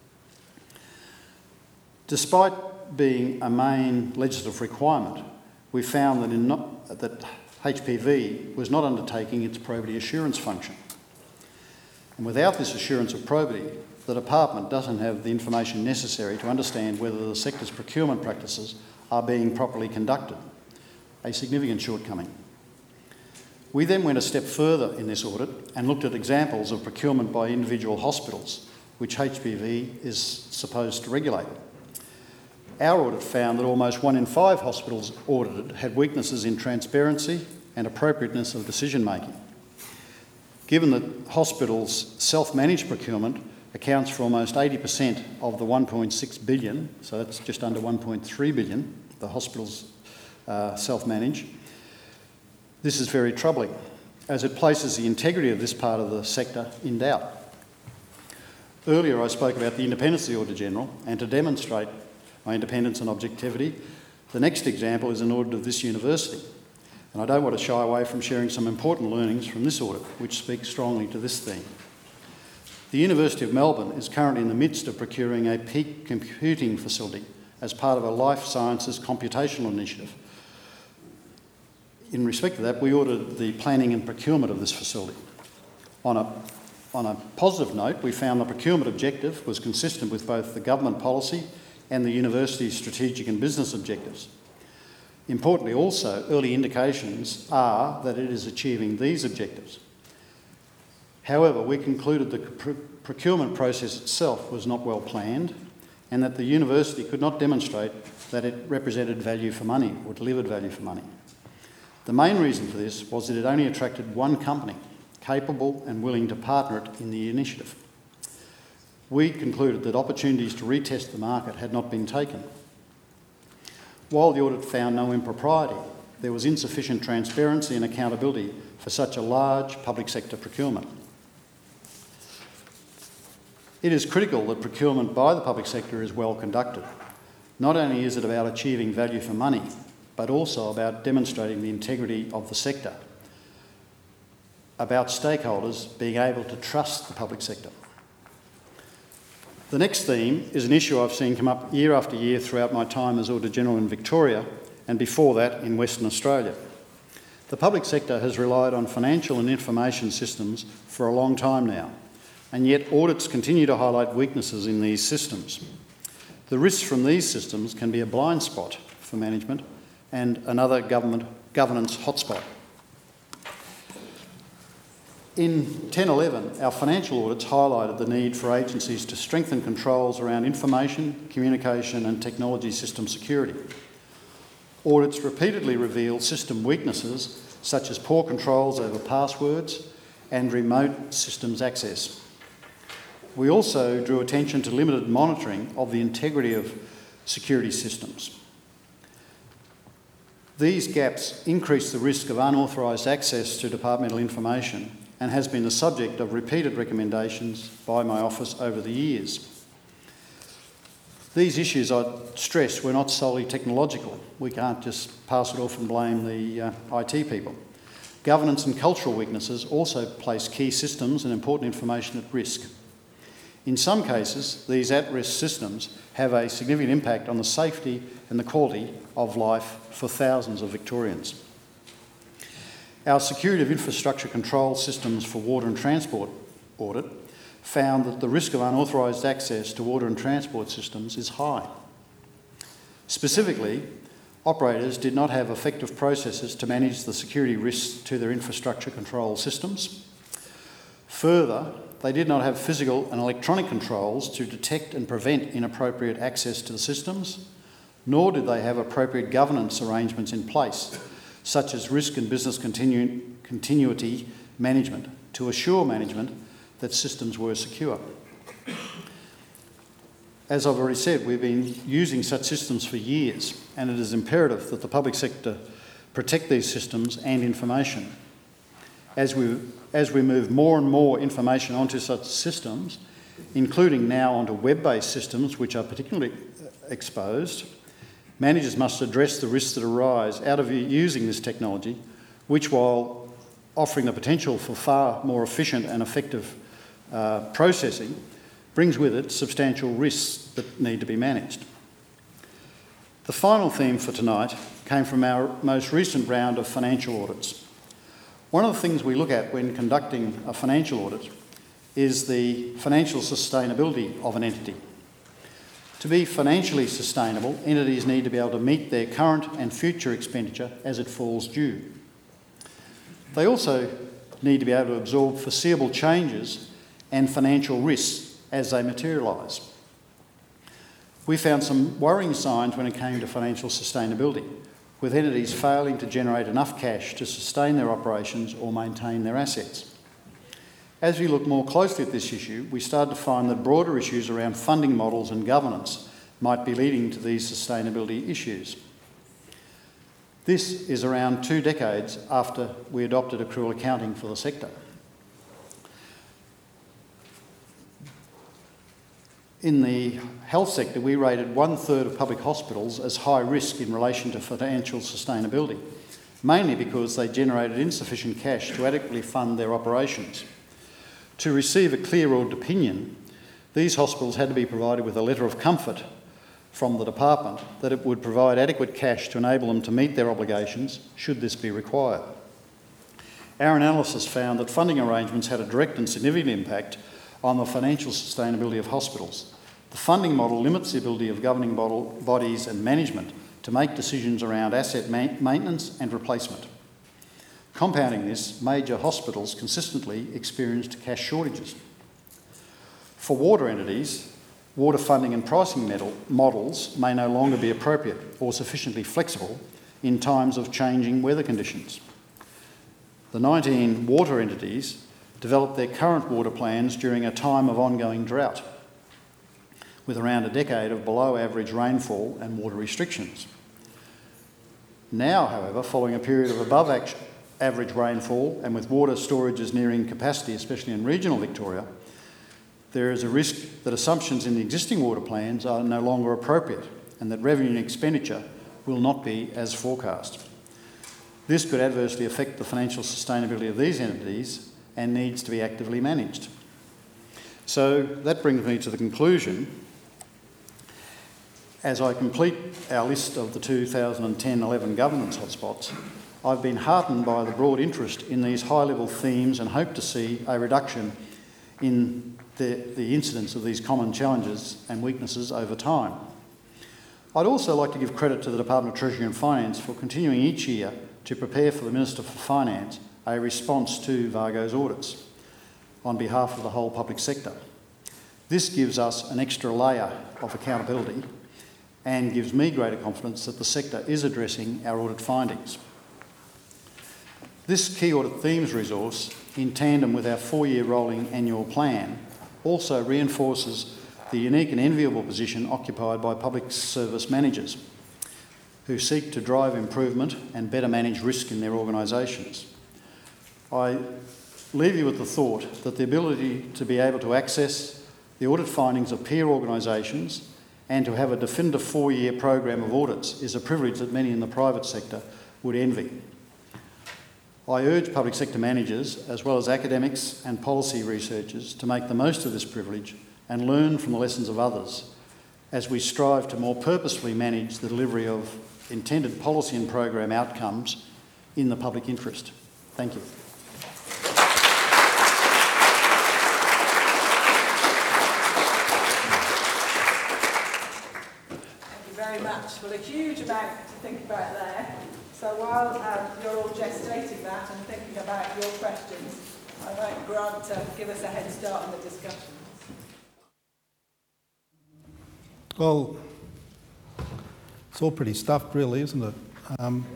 Despite being a main legislative requirement, we found that, in not, that H P V was not undertaking its probity assurance function. And without this assurance of probity, the department doesn't have the information necessary to understand whether the sector's procurement practices are being properly conducted, a significant shortcoming. We then went a step further in this audit and looked at examples of procurement by individual hospitals, which H P V is supposed to regulate. Our audit found that almost one in five hospitals audited had weaknesses in transparency and appropriateness of decision-making. Given that hospitals' self-managed procurement accounts for almost eighty percent of the one point six billion, so that's just under one point three billion, the hospitals uh, self-manage, this is very troubling, as it places the integrity of this part of the sector in doubt. Earlier I spoke about the independence of the Auditor-General, and to demonstrate my independence and objectivity, the next example is an audit of this university. And I don't want to shy away from sharing some important learnings from this audit, which speaks strongly to this theme. The University of Melbourne is currently in the midst of procuring a peak computing facility as part of a life sciences computational initiative. In respect to that, we ordered the planning and procurement of this facility. On a, on a positive note, we found the procurement objective was consistent with both the government policy and the university's strategic and business objectives. Importantly also, early indications are that it is achieving these objectives. However, we concluded the pr- procurement process itself was not well planned and that the university could not demonstrate that it represented value for money or delivered value for money. The main reason for this was that it only attracted one company capable and willing to partner it in the initiative. We concluded that opportunities to retest the market had not been taken. While the audit found no impropriety, there was insufficient transparency and accountability for such a large public sector procurement. It is critical that procurement by the public sector is well conducted. Not only is it about achieving value for money, but also about demonstrating the integrity of the sector, about stakeholders being able to trust the public sector. The next theme is an issue I've seen come up year after year throughout my time as Auditor-General in Victoria and before that in Western Australia. The public sector has relied on financial and information systems for a long time now, and yet audits continue to highlight weaknesses in these systems. The risks from these systems can be a blind spot for management and another government governance hotspot. In ten eleven, our financial audits highlighted the need for agencies to strengthen controls around information, communication and technology system security. Audits repeatedly revealed system weaknesses such as poor controls over passwords and remote systems access. We also drew attention to limited monitoring of the integrity of security systems. These gaps increase the risk of unauthorised access to departmental information and has been the subject of repeated recommendations by my office over the years. These issues, I stress, were not solely technological. We can't just pass it off and blame the uh, I T people. Governance and cultural weaknesses also place key systems and important information at risk. In some cases, these at-risk systems have a significant impact on the safety and the quality of life for thousands of Victorians. Our Security of Infrastructure Control Systems for Water and Transport audit found that the risk of unauthorised access to water and transport systems is high. Specifically, operators did not have effective processes to manage the security risks to their infrastructure control systems. Further, they did not have physical and electronic controls to detect and prevent inappropriate access to the systems, nor did they have appropriate governance arrangements in place, such as risk and business continu- continuity management, to assure management that systems were secure. As I've already said, we've been using such systems for years, and it is imperative that the public sector protect these systems and information. As we, as we move more and more information onto such systems, including now onto web-based systems which are particularly exposed, managers must address the risks that arise out of using this technology, which, while offering the potential for far more efficient and effective uh, processing, brings with it substantial risks that need to be managed. The final theme for tonight came from our most recent round of financial audits. One of the things we look at when conducting a financial audit is the financial sustainability of an entity. To be financially sustainable, entities need to be able to meet their current and future expenditure as it falls due. They also need to be able to absorb foreseeable changes and financial risks as they materialise. We found some worrying signs when it came to financial sustainability, with entities failing to generate enough cash to sustain their operations or maintain their assets. As we look more closely at this issue, we started to find that broader issues around funding models and governance might be leading to these sustainability issues. This is around two decades after we adopted accrual accounting for the sector. In the health sector, we rated one third of public hospitals as high risk in relation to financial sustainability, mainly because they generated insufficient cash to adequately fund their operations. To receive a clear audit opinion, these hospitals had to be provided with a letter of comfort from the department that it would provide adequate cash to enable them to meet their obligations should this be required. Our analysis found that funding arrangements had a direct and significant impact on the financial sustainability of hospitals. The funding model limits the ability of governing bodies and management to make decisions around asset ma- maintenance and replacement. Compounding this, major hospitals consistently experienced cash shortages. For water entities, water funding and pricing models may no longer be appropriate or sufficiently flexible in times of changing weather conditions. The nineteen water entities developed their current water plans during a time of ongoing drought, with around a decade of below average rainfall and water restrictions. Now, however, following a period of above average rainfall and with water storages nearing capacity, especially in regional Victoria, there is a risk that assumptions in the existing water plans are no longer appropriate and that revenue and expenditure will not be as forecast. This could adversely affect the financial sustainability of these entities and needs to be actively managed. So that brings me to the conclusion. As I complete our list of the two thousand ten eleven governance hotspots, I've been heartened by the broad interest in these high-level themes and hope to see a reduction in the, the incidence of these common challenges and weaknesses over time. I'd also like to give credit to the Department of Treasury and Finance for continuing each year to prepare for the Minister for Finance a response to VAGO's audits on behalf of the whole public sector. This gives us an extra layer of accountability and gives me greater confidence that the sector is addressing our audit findings. This key audit themes resource, in tandem with our four-year rolling annual plan, also reinforces the unique and enviable position occupied by public service managers who seek to drive improvement and better manage risk in their organisations. I leave you with the thought that the ability to be able to access the audit findings of peer organisations and to have a definitive four-year program of audits is a privilege that many in the private sector would envy. I urge public sector managers, as well as academics and policy researchers, to make the most of this privilege and learn from the lessons of others as we strive to more purposefully manage the delivery of intended policy and program outcomes in the public interest. Thank you. Thank you very much. Well, a huge amount to think about there. So while um, you're all gestating that and thinking about your questions, I invite Grant to give us a head start on the discussions. Well, it's all pretty stuffed really, isn't it? Um,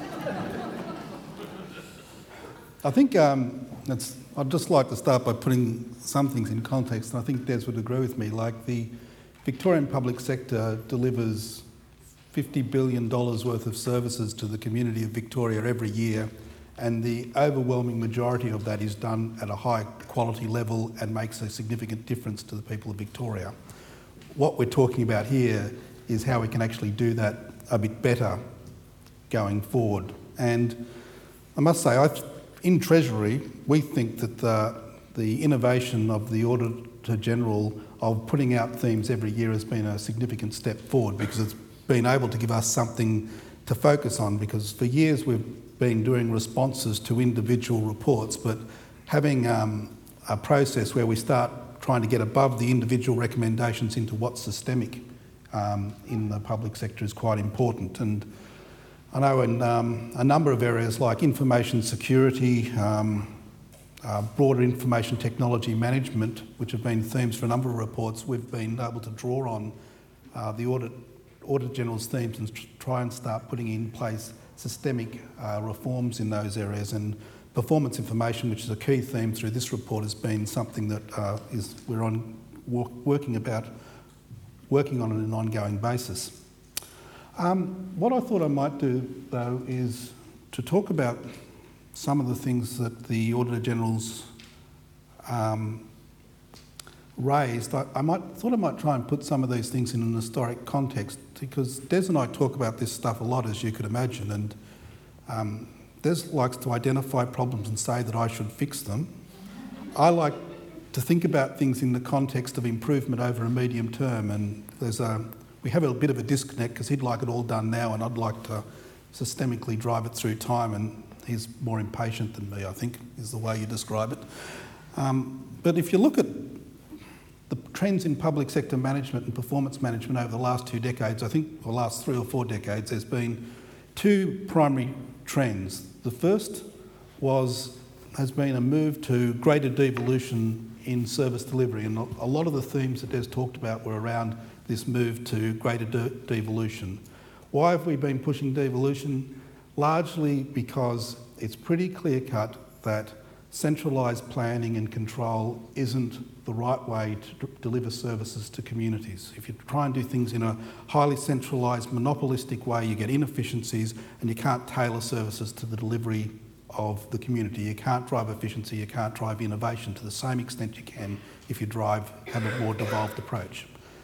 I think um, it's, I'd just like to start by putting some things in context, and I think Des would agree with me. Like, the Victorian public sector delivers fifty billion dollars worth of services to the community of Victoria every year, and the overwhelming majority of that is done at a high quality level and makes a significant difference to the people of Victoria. What we're talking about here is how we can actually do that a bit better going forward. And I must say, I, in Treasury, we think that the, the innovation of the Auditor General of putting out themes every year has been a significant step forward, because it's been able to give us something to focus on, because for years we've been doing responses to individual reports, but having um, a process where we start trying to get above the individual recommendations into what's systemic um, in the public sector is quite important. And I know in um, a number of areas like information security, um, uh, broader information technology management, which have been themes for a number of reports, we've been able to draw on uh, the Audit, Auditor General's themes and try and start putting in place systemic uh, reforms in those areas. And performance information, which is a key theme through this report, has been something that uh, is we're on work, working about, working on on an ongoing basis. Um, what I thought I might do, though, is to talk about some of the things that the Auditor General's um, raised. I, I might thought I might try and put some of these things in an historic context, because Des and I talk about this stuff a lot, as you could imagine, and um, Des likes to identify problems and say that I should fix them. I like to think about things in the context of improvement over a medium term, and there's a we have a bit of a disconnect, because he'd like it all done now and I'd like to systemically drive it through time, and he's more impatient than me, I think, is the way you describe it. Um, but if you look at the trends in public sector management and performance management over the last two decades, I think, or last three or four decades, there's been two primary trends. The first was has been a move to greater devolution in service delivery, and a lot of the themes that Des talked about were around this move to greater de- devolution. Why have we been pushing devolution? Largely because it's pretty clear cut that centralised planning and control isn't the right way to d- deliver services to communities. If you try and do things in a highly centralised, monopolistic way, you get inefficiencies and you can't tailor services to the delivery of the community. You can't drive efficiency, you can't drive innovation to the same extent you can if you drive, have a more devolved approach.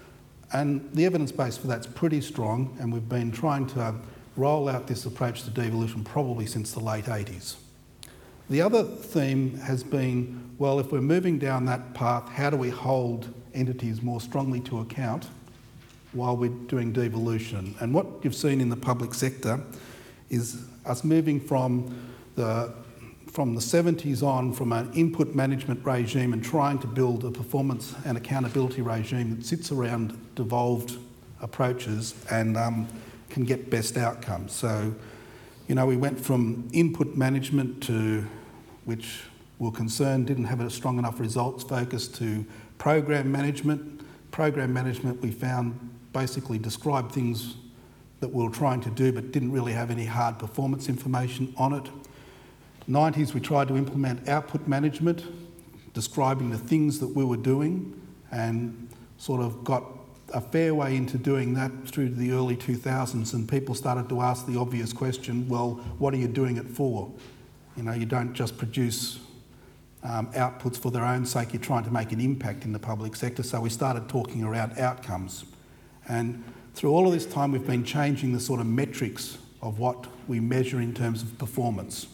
And the evidence base for that's pretty strong, and we've been trying to roll out this approach to devolution probably since the late eighties. The other theme has been, well, if we're moving down that path, how do we hold entities more strongly to account while we're doing devolution? And what you've seen in the public sector is us moving from the from the seventies on, from an input management regime and trying to build a performance and accountability regime that sits around devolved approaches and um, can get best outcomes. So, you know, we went from input management to, which we're concerned didn't have a strong enough results focus, to program management. Program management, we found, basically described things that we were trying to do but didn't really have any hard performance information on it. nineties, we tried to implement output management, describing the things that we were doing, and sort of got a fair way into doing that through the early two thousands, and people started to ask the obvious question, well, what are you doing it for? You know, you don't just produce um, outputs for their own sake, you're trying to make an impact in the public sector. So we started talking around outcomes. And through all of this time, we've been changing the sort of metrics of what we measure in terms of performance.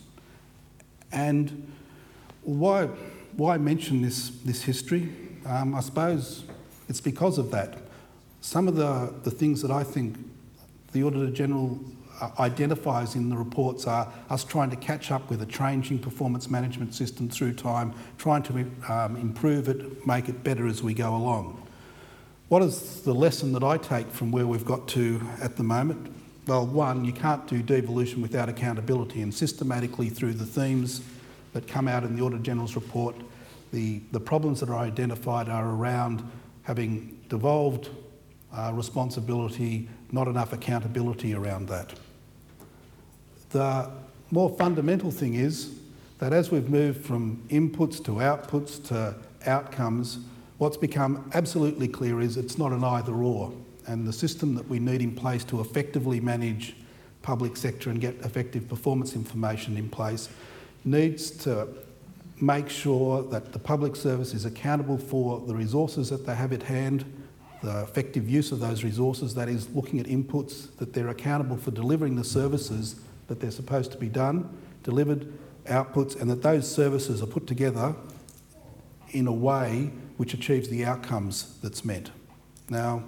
And why, why mention this, this history? Um, I suppose it's because of that. Some of the, the things that I think the Auditor General uh, identifies in the reports are us trying to catch up with a changing performance management system through time, trying to um, improve it, make it better as we go along. What is the lesson that I take from where we've got to at the moment? Well, one, you can't do devolution without accountability, and systematically through the themes that come out in the Auditor General's report, the, the problems that are identified are around having devolved uh, responsibility, not enough accountability around that. The more fundamental thing is that as we've moved from inputs to outputs to outcomes, what's become absolutely clear is it's not an either or, and the system that we need in place to effectively manage public sector and get effective performance information in place needs to make sure that the public service is accountable for the resources that they have at hand, the effective use of those resources, that is looking at inputs, that they're accountable for delivering the services that they're supposed to be done, delivered, outputs, and that those services are put together in a way which achieves the outcomes that's meant. Now,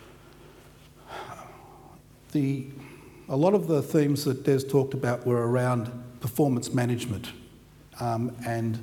the, a lot of the themes that Des talked about were around performance management, um, and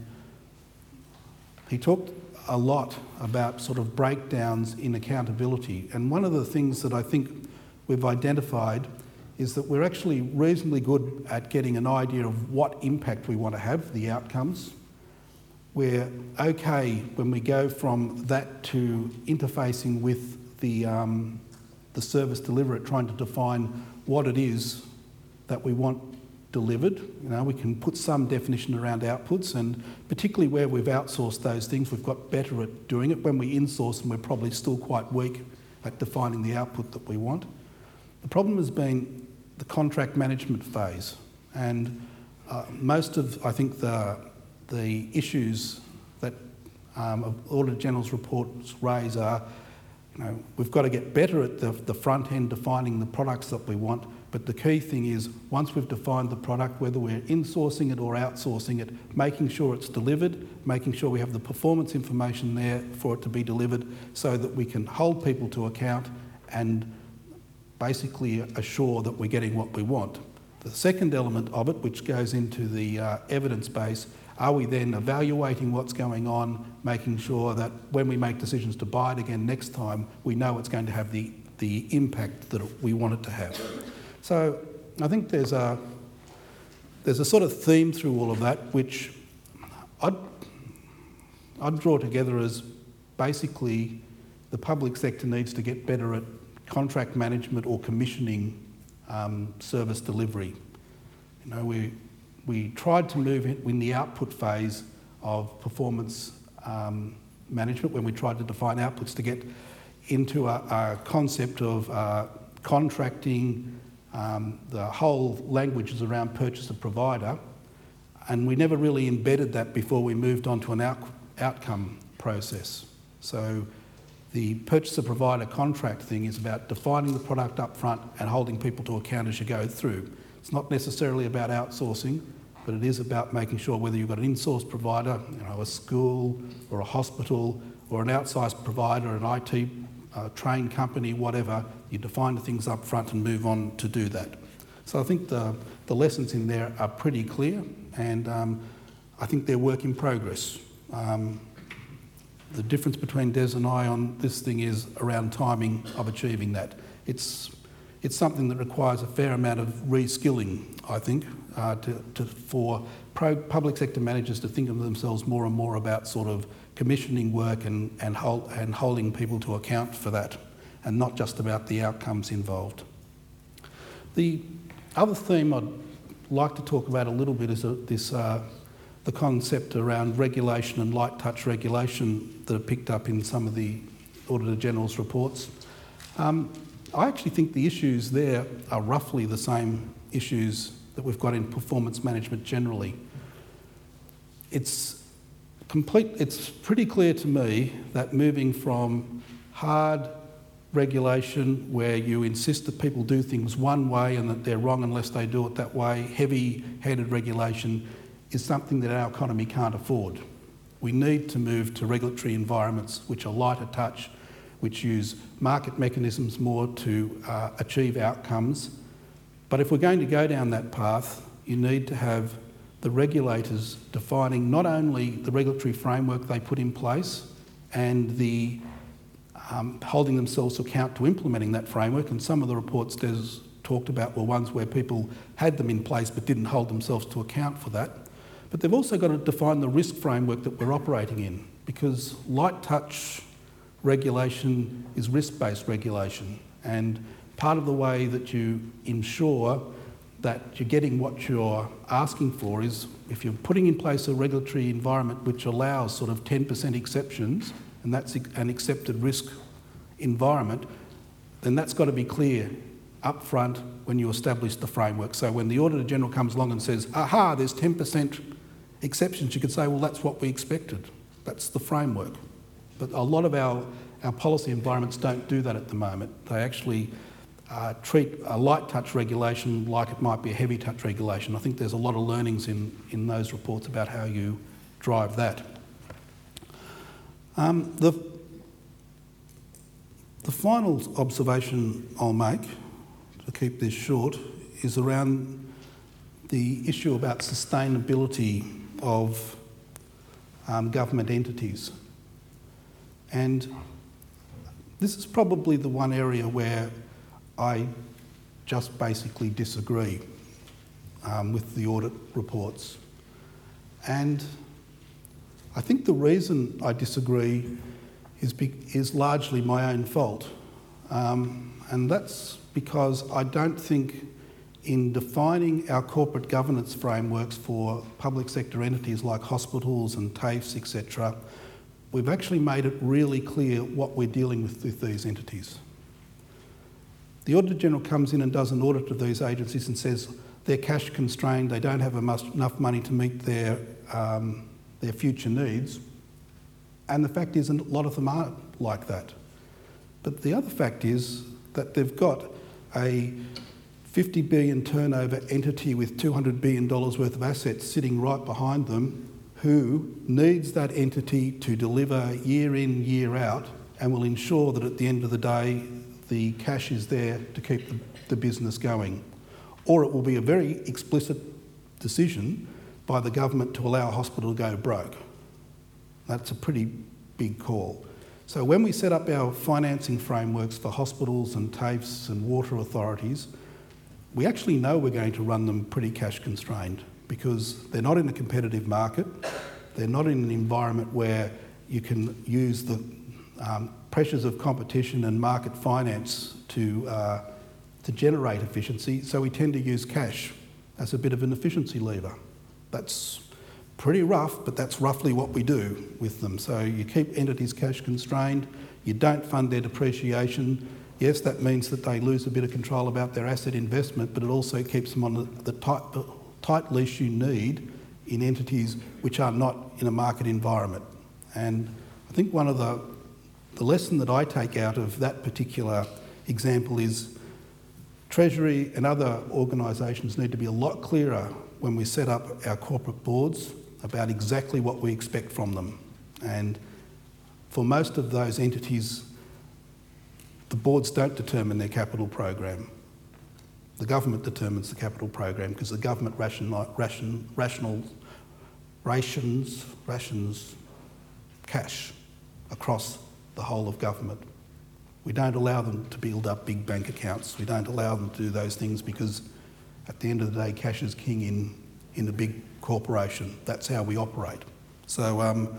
he talked a lot about sort of breakdowns in accountability. And one of the things that I think we've identified is that we're actually reasonably good at getting an idea of what impact we want to have, the outcomes. We're okay when we go from that to interfacing with the, um, the service deliverer, trying to define what it is that we want delivered. You know, we can put some definition around outputs, and particularly where we've outsourced those things, we've got better at doing it. When we insource them, we're probably still quite weak at defining the output that we want. The problem has been the contract management phase, and uh, most of, I think, the, the issues that um, Auditor General's reports raise are, you know, we've got to get better at the, the front end defining the products that we want, but the key thing is once we've defined the product, whether we're insourcing it or outsourcing it, making sure it's delivered, making sure we have the performance information there for it to be delivered so that we can hold people to account and basically assure that we're getting what we want. The second element of it, which goes into the uh, evidence base, are we then evaluating what's going on, making sure that when we make decisions to buy it again next time, we know it's going to have the, the impact that we want it to have. So I think there's a, there's a sort of theme through all of that, which I'd, I'd draw together as basically the public sector needs to get better at contract management or commissioning um, service delivery. You know, we, we tried to move in, in the output phase of performance um, management when we tried to define outputs to get into a, a concept of uh, contracting, um, the whole language is around purchaser provider, and we never really embedded that before we moved on to an out, outcome process. So the purchaser provider contract thing is about defining the product up front and holding people to account as you go through. It's not necessarily about outsourcing, but it is about making sure whether you've got an in-source provider, you know, a school or a hospital, or an outsized provider, an I T uh, trained company, whatever, you define the things up front and move on to do that. So I think the, the lessons in there are pretty clear, and um, I think they're work in progress. Um, The difference between Des and I on this thing is around timing of achieving that. It's, it's something that requires a fair amount of reskilling, I think, uh, to, to, for pro public sector managers to think of themselves more and more about sort of commissioning work and, and, hold, and holding people to account for that, and not just about the outcomes involved. The other theme I'd like to talk about a little bit is a, this uh, the concept around regulation and light touch regulation that are picked up in some of the Auditor General's reports. Um, I actually think the issues there are roughly the same issues that we've got in performance management generally. It's complete, it's pretty clear to me that moving from hard regulation where you insist that people do things one way and that they're wrong unless they do it that way, heavy-handed regulation, is something that our economy can't afford. We need to move to regulatory environments which are lighter touch, which use market mechanisms more to uh, achieve outcomes. But if we're going to go down that path, you need to have the regulators defining not only the regulatory framework they put in place and the um, holding themselves to account to implementing that framework, and some of the reports Des talked about were ones where people had them in place but didn't hold themselves to account for that. But they've also got to define the risk framework that we're operating in, because light touch regulation is risk-based regulation, and part of the way that you ensure that you're getting what you're asking for is if you're putting in place a regulatory environment which allows sort of ten percent exceptions, and that's an accepted risk environment, then that's got to be clear up front when you establish the framework. So when the Auditor General comes along and says, aha, there's ten percent exceptions, you could say, well, that's what we expected. That's the framework. But a lot of our, our policy environments don't do that at the moment. They actually uh, treat a light touch regulation like it might be a heavy touch regulation. I think there's a lot of learnings in, in those reports about how you drive that. Um, the, the final observation I'll make, to keep this short, is around the issue about sustainability of um, government entities. And this is probably the one area where I just basically disagree um, with the audit reports. And I think the reason I disagree is, be is largely my own fault. Um, and that's because I don't think in defining our corporate governance frameworks for public sector entities like hospitals and TAFEs, et cetera, we've actually made it really clear what we're dealing with with these entities. The Auditor General comes in and does an audit of these agencies and says they're cash constrained, they don't have enough money to meet their, um, their future needs, and the fact is a lot of them are like that. But the other fact is that they've got a fifty billion dollars turnover entity with two hundred billion dollars worth of assets sitting right behind them, who needs that entity to deliver year in, year out, and will ensure that at the end of the day the cash is there to keep the, the business going. Or it will be a very explicit decision by the government to allow a hospital to go broke. That's a pretty big call. So when we set up our financing frameworks for hospitals and TAFEs and water authorities, we actually know we're going to run them pretty cash constrained because they're not in a competitive market, they're not in an environment where you can use the um, pressures of competition and market finance to, uh, to generate efficiency, so we tend to use cash as a bit of an efficiency lever. That's pretty rough, but that's roughly what we do with them. So you keep entities cash constrained, you don't fund their depreciation. Yes, that means that they lose a bit of control about their asset investment, but it also keeps them on the, the tight, the tight leash you need in entities which are not in a market environment. And I think one of the, the lesson that I take out of that particular example is Treasury and other organisations need to be a lot clearer when we set up our corporate boards about exactly what we expect from them. And for most of those entities, the boards don't determine their capital program. The government determines the capital program because the government ration, ration, rational, rations, rations cash across the whole of government. We don't allow them to build up big bank accounts. We don't allow them to do those things because at the end of the day, cash is king in, in a big corporation. That's how we operate. So um,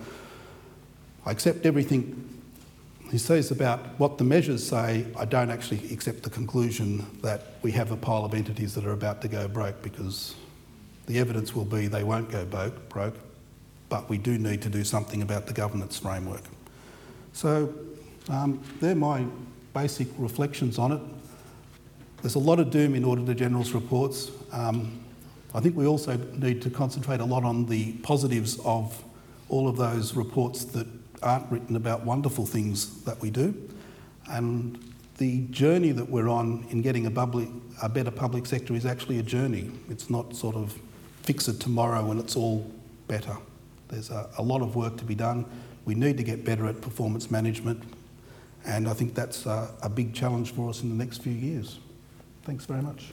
I accept everything he says about what the measures say. I don't actually accept the conclusion that we have a pile of entities that are about to go broke, because the evidence will be they won't go broke, broke, but we do need to do something about the governance framework. So um, they're my basic reflections on it. There's a lot of doom in Auditor General's reports. Um, I think we also need to concentrate a lot on the positives of all of those reports that aren't written about wonderful things that we do. And the journey that we're on in getting a, public, a better public sector is actually a journey. It's not sort of fix it tomorrow and it's all better. There's a, a lot of work to be done. We need to get better at performance management, and I think that's a, a big challenge for us in the next few years. Thanks very much.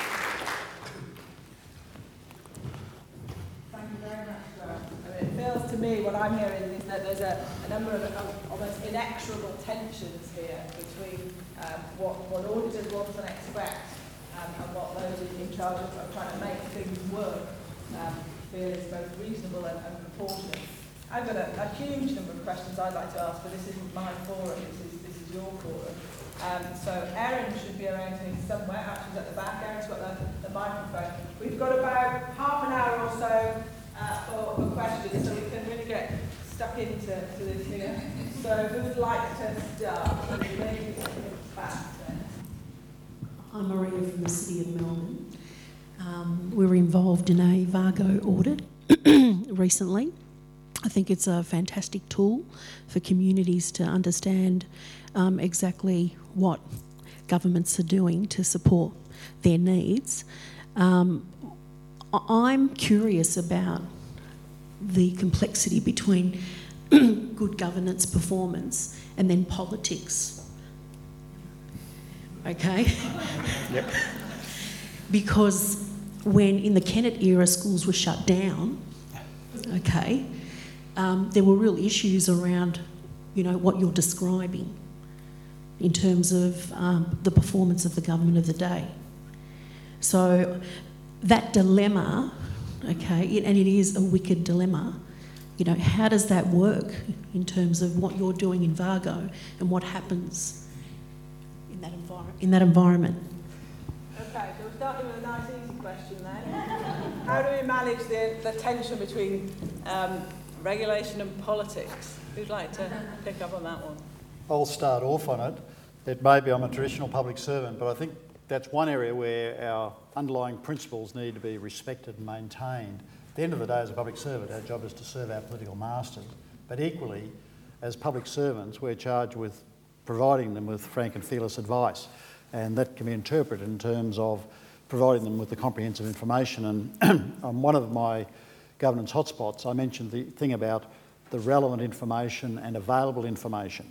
Thank you very much, Graham. It feels to me, what I'm hearing is that there's a, a number of, of almost inexorable tensions here between um, what, what auditors want and expect um, and what those in, in charge of, of trying to make things work um, feel is both reasonable and, and proportionate. I've got a, a huge number of questions I'd like to ask, but this isn't my forum, this is, this is your forum. Um, so Erin should be around here somewhere. She's at the back. Erin's got the, the microphone. We've got about half an hour or so uh, for, for questions, so we can really get stuck into to this here. So who'd like to start? Maybe back then. I'm Maria from the City of Melbourne. Um, we were involved in a VAGO audit recently. I think it's a fantastic tool for communities to understand um, exactly what governments are doing to support their needs. Um, I'm curious about the complexity between good governance performance and then politics. Okay? Yep. Because when in the Kennett era schools were shut down, okay, um, there were real issues around, you know, what you're describing in terms of um, the performance of the government of the day. So that dilemma, okay, and it is a wicked dilemma, you know, how does that work in terms of what you're doing in VAGO and what happens in that, envir- in that environment? Okay, so we're starting with a nice easy question then. How do we manage the, the tension between um, regulation and politics? Who'd like to pick up on that one? I'll start off on it. It may be I'm a traditional public servant, but I think that's one area where our underlying principles need to be respected and maintained. At the end of the day, as a public servant, our job is to serve our political masters. But equally, as public servants, we're charged with providing them with frank and fearless advice. And that can be interpreted in terms of providing them with the comprehensive information. And on one of my governance hotspots, I mentioned the thing about the relevant information and available information.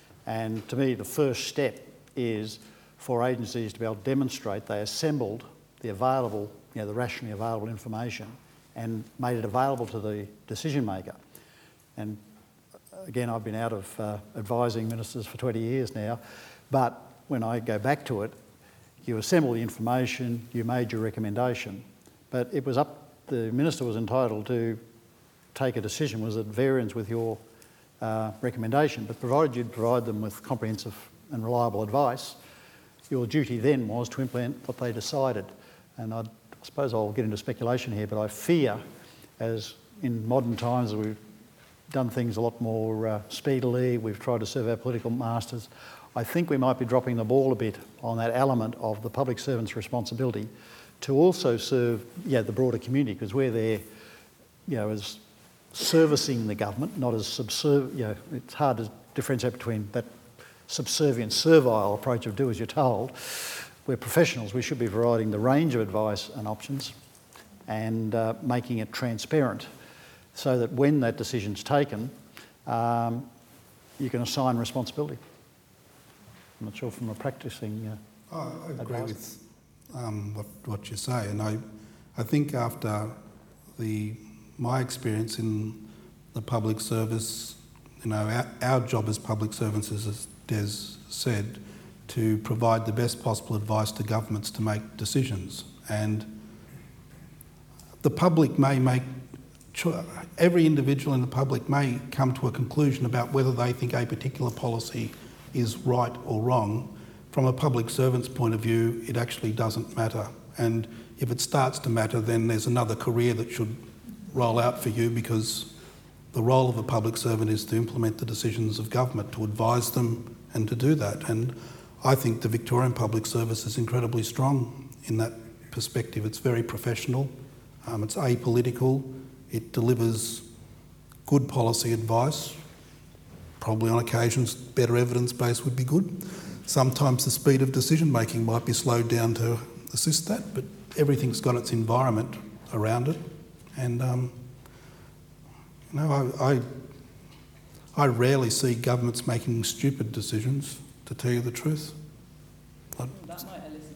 And to me, the first step is for agencies to be able to demonstrate they assembled the available, you know, the rationally available information and made it available to the decision maker. And again, I've been out of uh, advising ministers for twenty years now, but when I go back to it, you assemble the information, you made your recommendation, but it was up, the minister was entitled to take a decision, was at variance with your uh, recommendation, but provided you'd provide them with comprehensive and reliable advice, your duty then was to implement what they decided. And I'd, I suppose I'll get into speculation here, but I fear, as in modern times we've done things a lot more uh, speedily, we've tried to serve our political masters, I think we might be dropping the ball a bit on that element of the public servant's responsibility to also serve yeah, the broader community, because we're there, you know, as servicing the government, not as subservient. You know, it's hard to differentiate between that subservient, servile approach of do as you're told. We're professionals. We should be providing the range of advice and options and uh, making it transparent so that when that decision's taken, um, you can assign responsibility. I'm not sure from a practising uh, I, I agree advice. with um, what, what you say, and I, I think after the my experience in the public service, you know, our, our job as public servants is, as Des said, to provide the best possible advice to governments to make decisions. And the public may make, cho- every individual in the public may come to a conclusion about whether they think a particular policy is right or wrong. From a public servant's point of view, it actually doesn't matter. And if it starts to matter, then there's another career that should roll out for you, because the role of a public servant is to implement the decisions of government, to advise them and to do that. And I think the Victorian Public Service is incredibly strong in that perspective. It's very professional, um, it's apolitical, it delivers good policy advice. Probably on occasions better evidence base would be good. Sometimes the speed of decision making might be slowed down to assist that, but everything's got its environment around it. And um, you know, I, I I rarely see governments making stupid decisions, to tell you the truth. I, That might elicit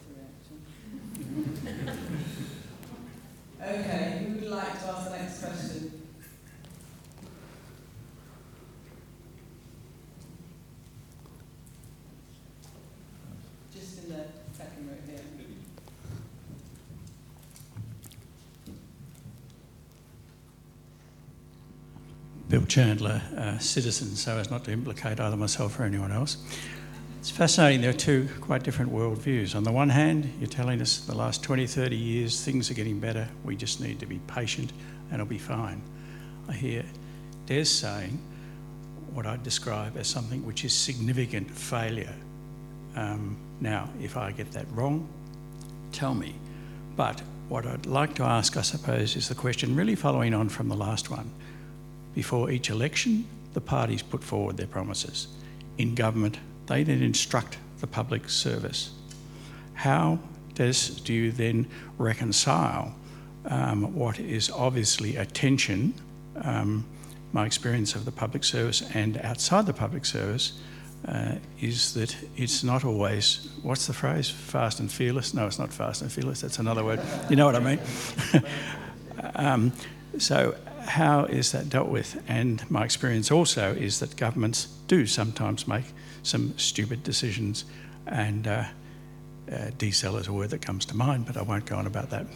a reaction. Okay, who would like to ask the next question? Bill Chandler, uh, citizen, so as not to implicate either myself or anyone else. It's fascinating, there are two quite different worldviews. On the one hand, you're telling us the last twenty, thirty years things are getting better, we just need to be patient and it'll be fine. I hear Des saying what I describe as something which is significant failure. Um, now, if I get that wrong, tell me. But what I'd like to ask, I suppose, is the question really following on from the last one. Before each election, the parties put forward their promises. In government, they then instruct the public service. How does, do you then reconcile um, what is obviously a tension, um, my experience of the public service and outside the public service, uh, is that it's not always, what's the phrase, fast and fearless? No, it's not fast and fearless, that's another word. You know what I mean? um, so how is that dealt with? And my experience also is that governments do sometimes make some stupid decisions, and uh, uh, decel is a word that comes to mind, but I won't go on about that.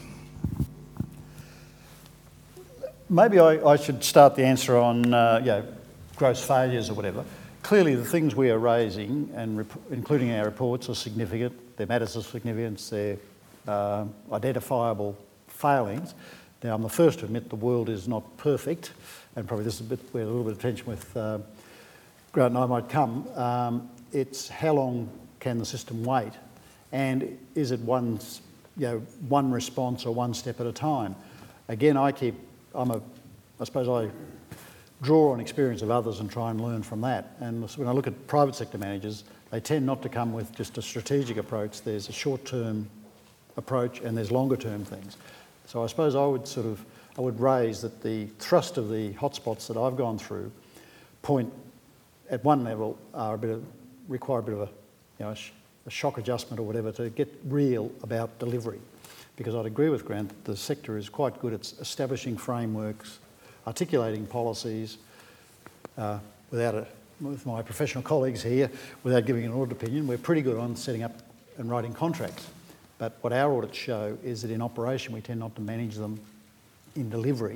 Maybe I, I should start the answer on uh, you know, gross failures or whatever. Clearly the things we are raising, and rep including our reports, are significant. They're matters of significance, they're uh, identifiable failings. Now, I'm the first to admit the world is not perfect, and probably this is a bit where a little bit of tension with uh, Grant and I might come. Um, it's how long can the system wait, and is it one, you know, one response or one step at a time? Again, I keep, I'm a, I suppose I draw on experience of others and try and learn from that. And when I look at private sector managers, they tend not to come with just a strategic approach. There's a short-term approach and there's longer-term things. So I suppose I would sort of, I would raise that the thrust of the hotspots that I've gone through point at one level are a bit of, require a bit of a, you know, a, sh a shock adjustment or whatever to get real about delivery. Because I'd agree with Grant that the sector is quite good at establishing frameworks, articulating policies, uh, without a, with my professional colleagues here, without giving an audit opinion, we're pretty good on setting up and writing contracts. But what our audits show is that in operation we tend not to manage them in delivery.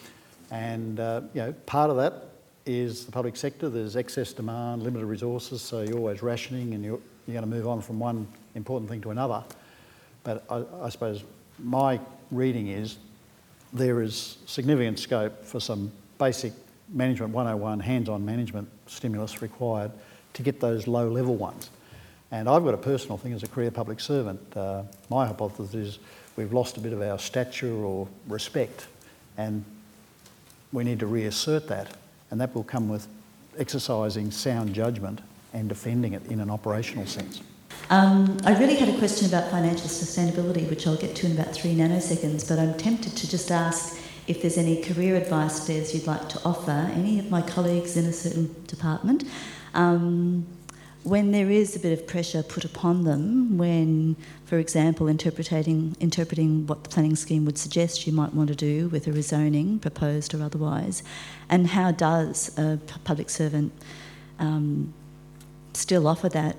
And uh, you know, part of that is the public sector. There's excess demand, limited resources, so you're always rationing and you're, you're going to move on from one important thing to another. But I, I suppose my reading is there is significant scope for some basic management one oh one, hands-on management stimulus required to get those low-level ones. And I've got a personal thing as a career public servant. Uh, my hypothesis is we've lost a bit of our stature or respect, and we need to reassert that, and that will come with exercising sound judgment and defending it in an operational sense. Um, I really had a question about financial sustainability, which I'll get to in about three nanoseconds, but I'm tempted to just ask if there's any career advice, Des, you'd like to offer any of my colleagues in a certain department. Um, when there is a bit of pressure put upon them, when, for example, interpreting, interpreting what the planning scheme would suggest you might want to do with a rezoning, proposed or otherwise, and how does a public servant um, still offer that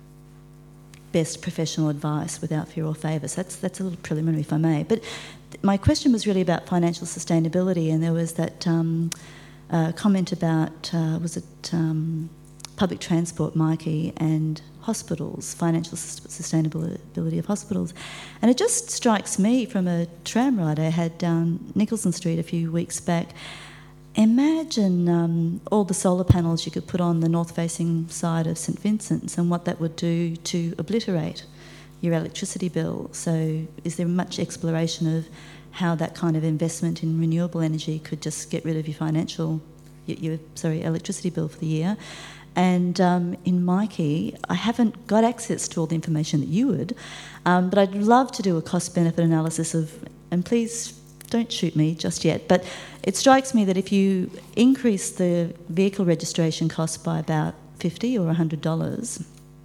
best professional advice without fear or favour? So that's, that's a little preliminary, if I may. But th my question was really about financial sustainability, and there was that um, uh, comment about, uh, was it um, public transport, Mikey, and hospitals, financial sustainability of hospitals. And it just strikes me from a tram ride I had down Nicholson Street a few weeks back. Imagine um, all the solar panels you could put on the north-facing side of St Vincent's and what that would do to obliterate your electricity bill. So is there much exploration of how that kind of investment in renewable energy could just get rid of your financial, your, your sorry, electricity bill for the year? And um, in Mikey, I haven't got access to all the information that you would, um, but I'd love to do a cost-benefit analysis of, and please don't shoot me just yet, but it strikes me that if you increase the vehicle registration cost by about fifty or one hundred dollars,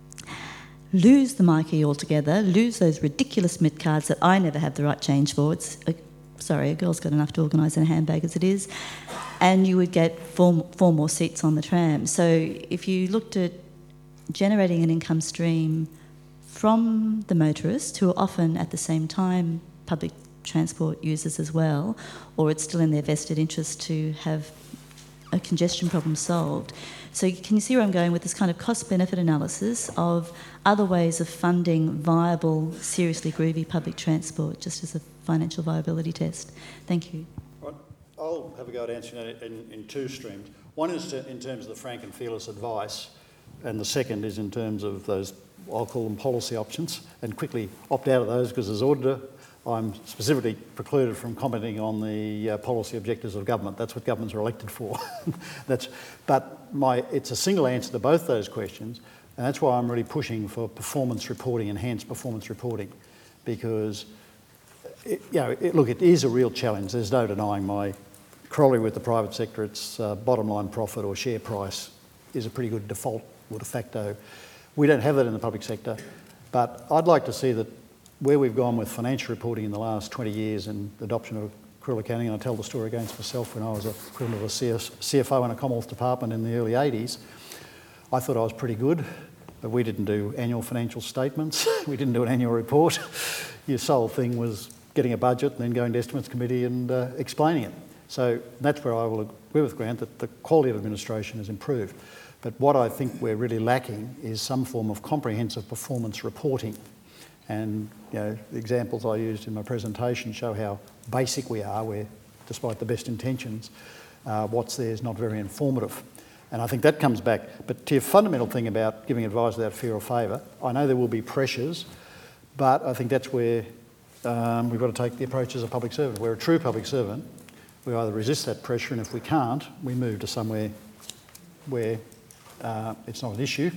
lose the Mikey altogether, lose those ridiculous M I T cards that I never have the right change for, it's, a, sorry, a girl's got enough to organise in a handbag as it is, and you would get four, four more seats on the tram. So if you looked at generating an income stream from the motorists, who are often at the same time public transport users as well, or it's still in their vested interest to have a congestion problem solved. So can you see where I'm going with this kind of cost-benefit analysis of other ways of funding viable, seriously groovy public transport, just as a financial viability test? Thank you. Right. I'll have a go at answering that in, in two streams. One is to, in terms of the frank and fearless advice, and the second is in terms of those, I'll call them policy options, and quickly opt out of those because as auditor, I'm specifically precluded from commenting on the uh, policy objectives of government. That's what governments are elected for. That's, but my, it's a single answer to both those questions, and that's why I'm really pushing for performance reporting, enhanced performance reporting, because it, you know, it, look, it is a real challenge. There's no denying my corollary with the private sector. It's uh, bottom line profit or share price is a pretty good default or de facto. We don't have that in the public sector, but I'd like to see that where we've gone with financial reporting in the last twenty years and the adoption of accrual accounting, and I tell the story against myself when I was equivalent of a C F O in a Commonwealth department in the early eighties, I thought I was pretty good, but we didn't do annual financial statements, we didn't do an annual report. Your sole thing was getting a budget and then going to estimates committee and uh, explaining it. So that's where I will agree with Grant that the quality of administration has improved. But what I think we're really lacking is some form of comprehensive performance reporting. And you know, the examples I used in my presentation show how basic we are, where despite the best intentions, uh, what's there is not very informative. And I think that comes back. But to your fundamental thing about giving advice without fear or favour, I know there will be pressures, but I think that's where um, we've got to take the approach as a public servant. We're a true public servant. We either resist that pressure, and if we can't, we move to somewhere where uh, it's not an issue.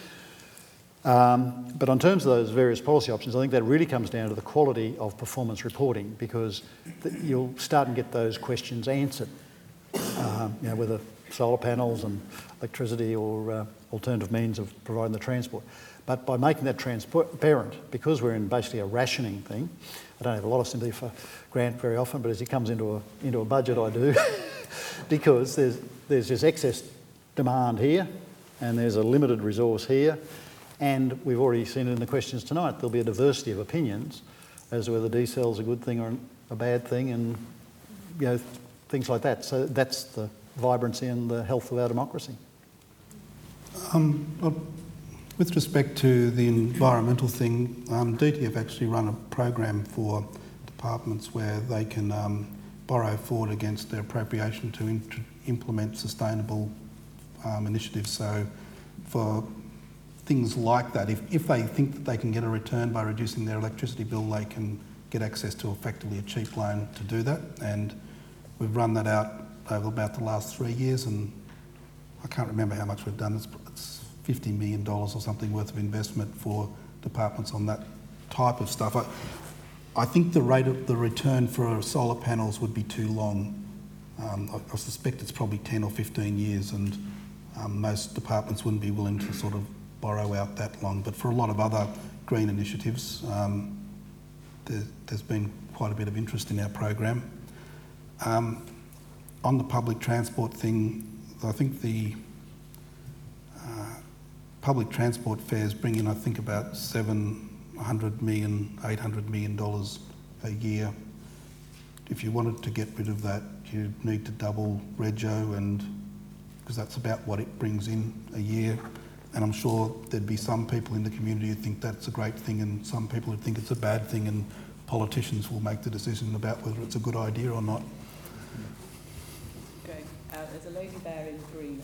Um, but in terms of those various policy options, I think that really comes down to the quality of performance reporting, because th- you'll start and get those questions answered, um, you know, whether solar panels and electricity or uh, alternative means of providing the transport. But by making that transparent, because we're in basically a rationing thing, I don't have a lot of sympathy for Grant very often, but as he comes into a, into a budget, I do, because there's, there's this excess demand here and there's a limited resource here. And we've already seen it in the questions tonight. There'll be a diversity of opinions as to whether diesel's a good thing or a bad thing, and you know, things like that. So that's the vibrancy and the health of our democracy. Um, well, with respect to the environmental thing, um, D T have actually run a program for departments where they can um, borrow forward against their appropriation to int- implement sustainable um, initiatives. So for things like that, if, if they think that they can get a return by reducing their electricity bill, they can get access to effectively a cheap loan to do that. And we've run that out over about the last three years, and I can't remember how much we've done. It's, it's fifty million dollars or something worth of investment for departments on that type of stuff. I, I think the rate of the return for solar panels would be too long. Um, I, I suspect it's probably ten or fifteen years, and um, most departments wouldn't be willing to sort of borrow out that long. But for a lot of other green initiatives, um, there, there's been quite a bit of interest in our program. Um, on the public transport thing, I think the uh, public transport fares bring in, I think, about seven hundred million, eight hundred million dollars a year. If you wanted to get rid of that, you need to double rego, and because that's about what it brings in a year. And I'm sure there'd be some people in the community who think that's a great thing, and some people who think it's a bad thing, and politicians will make the decision about whether it's a good idea or not. Okay, uh, there's a lady there in green.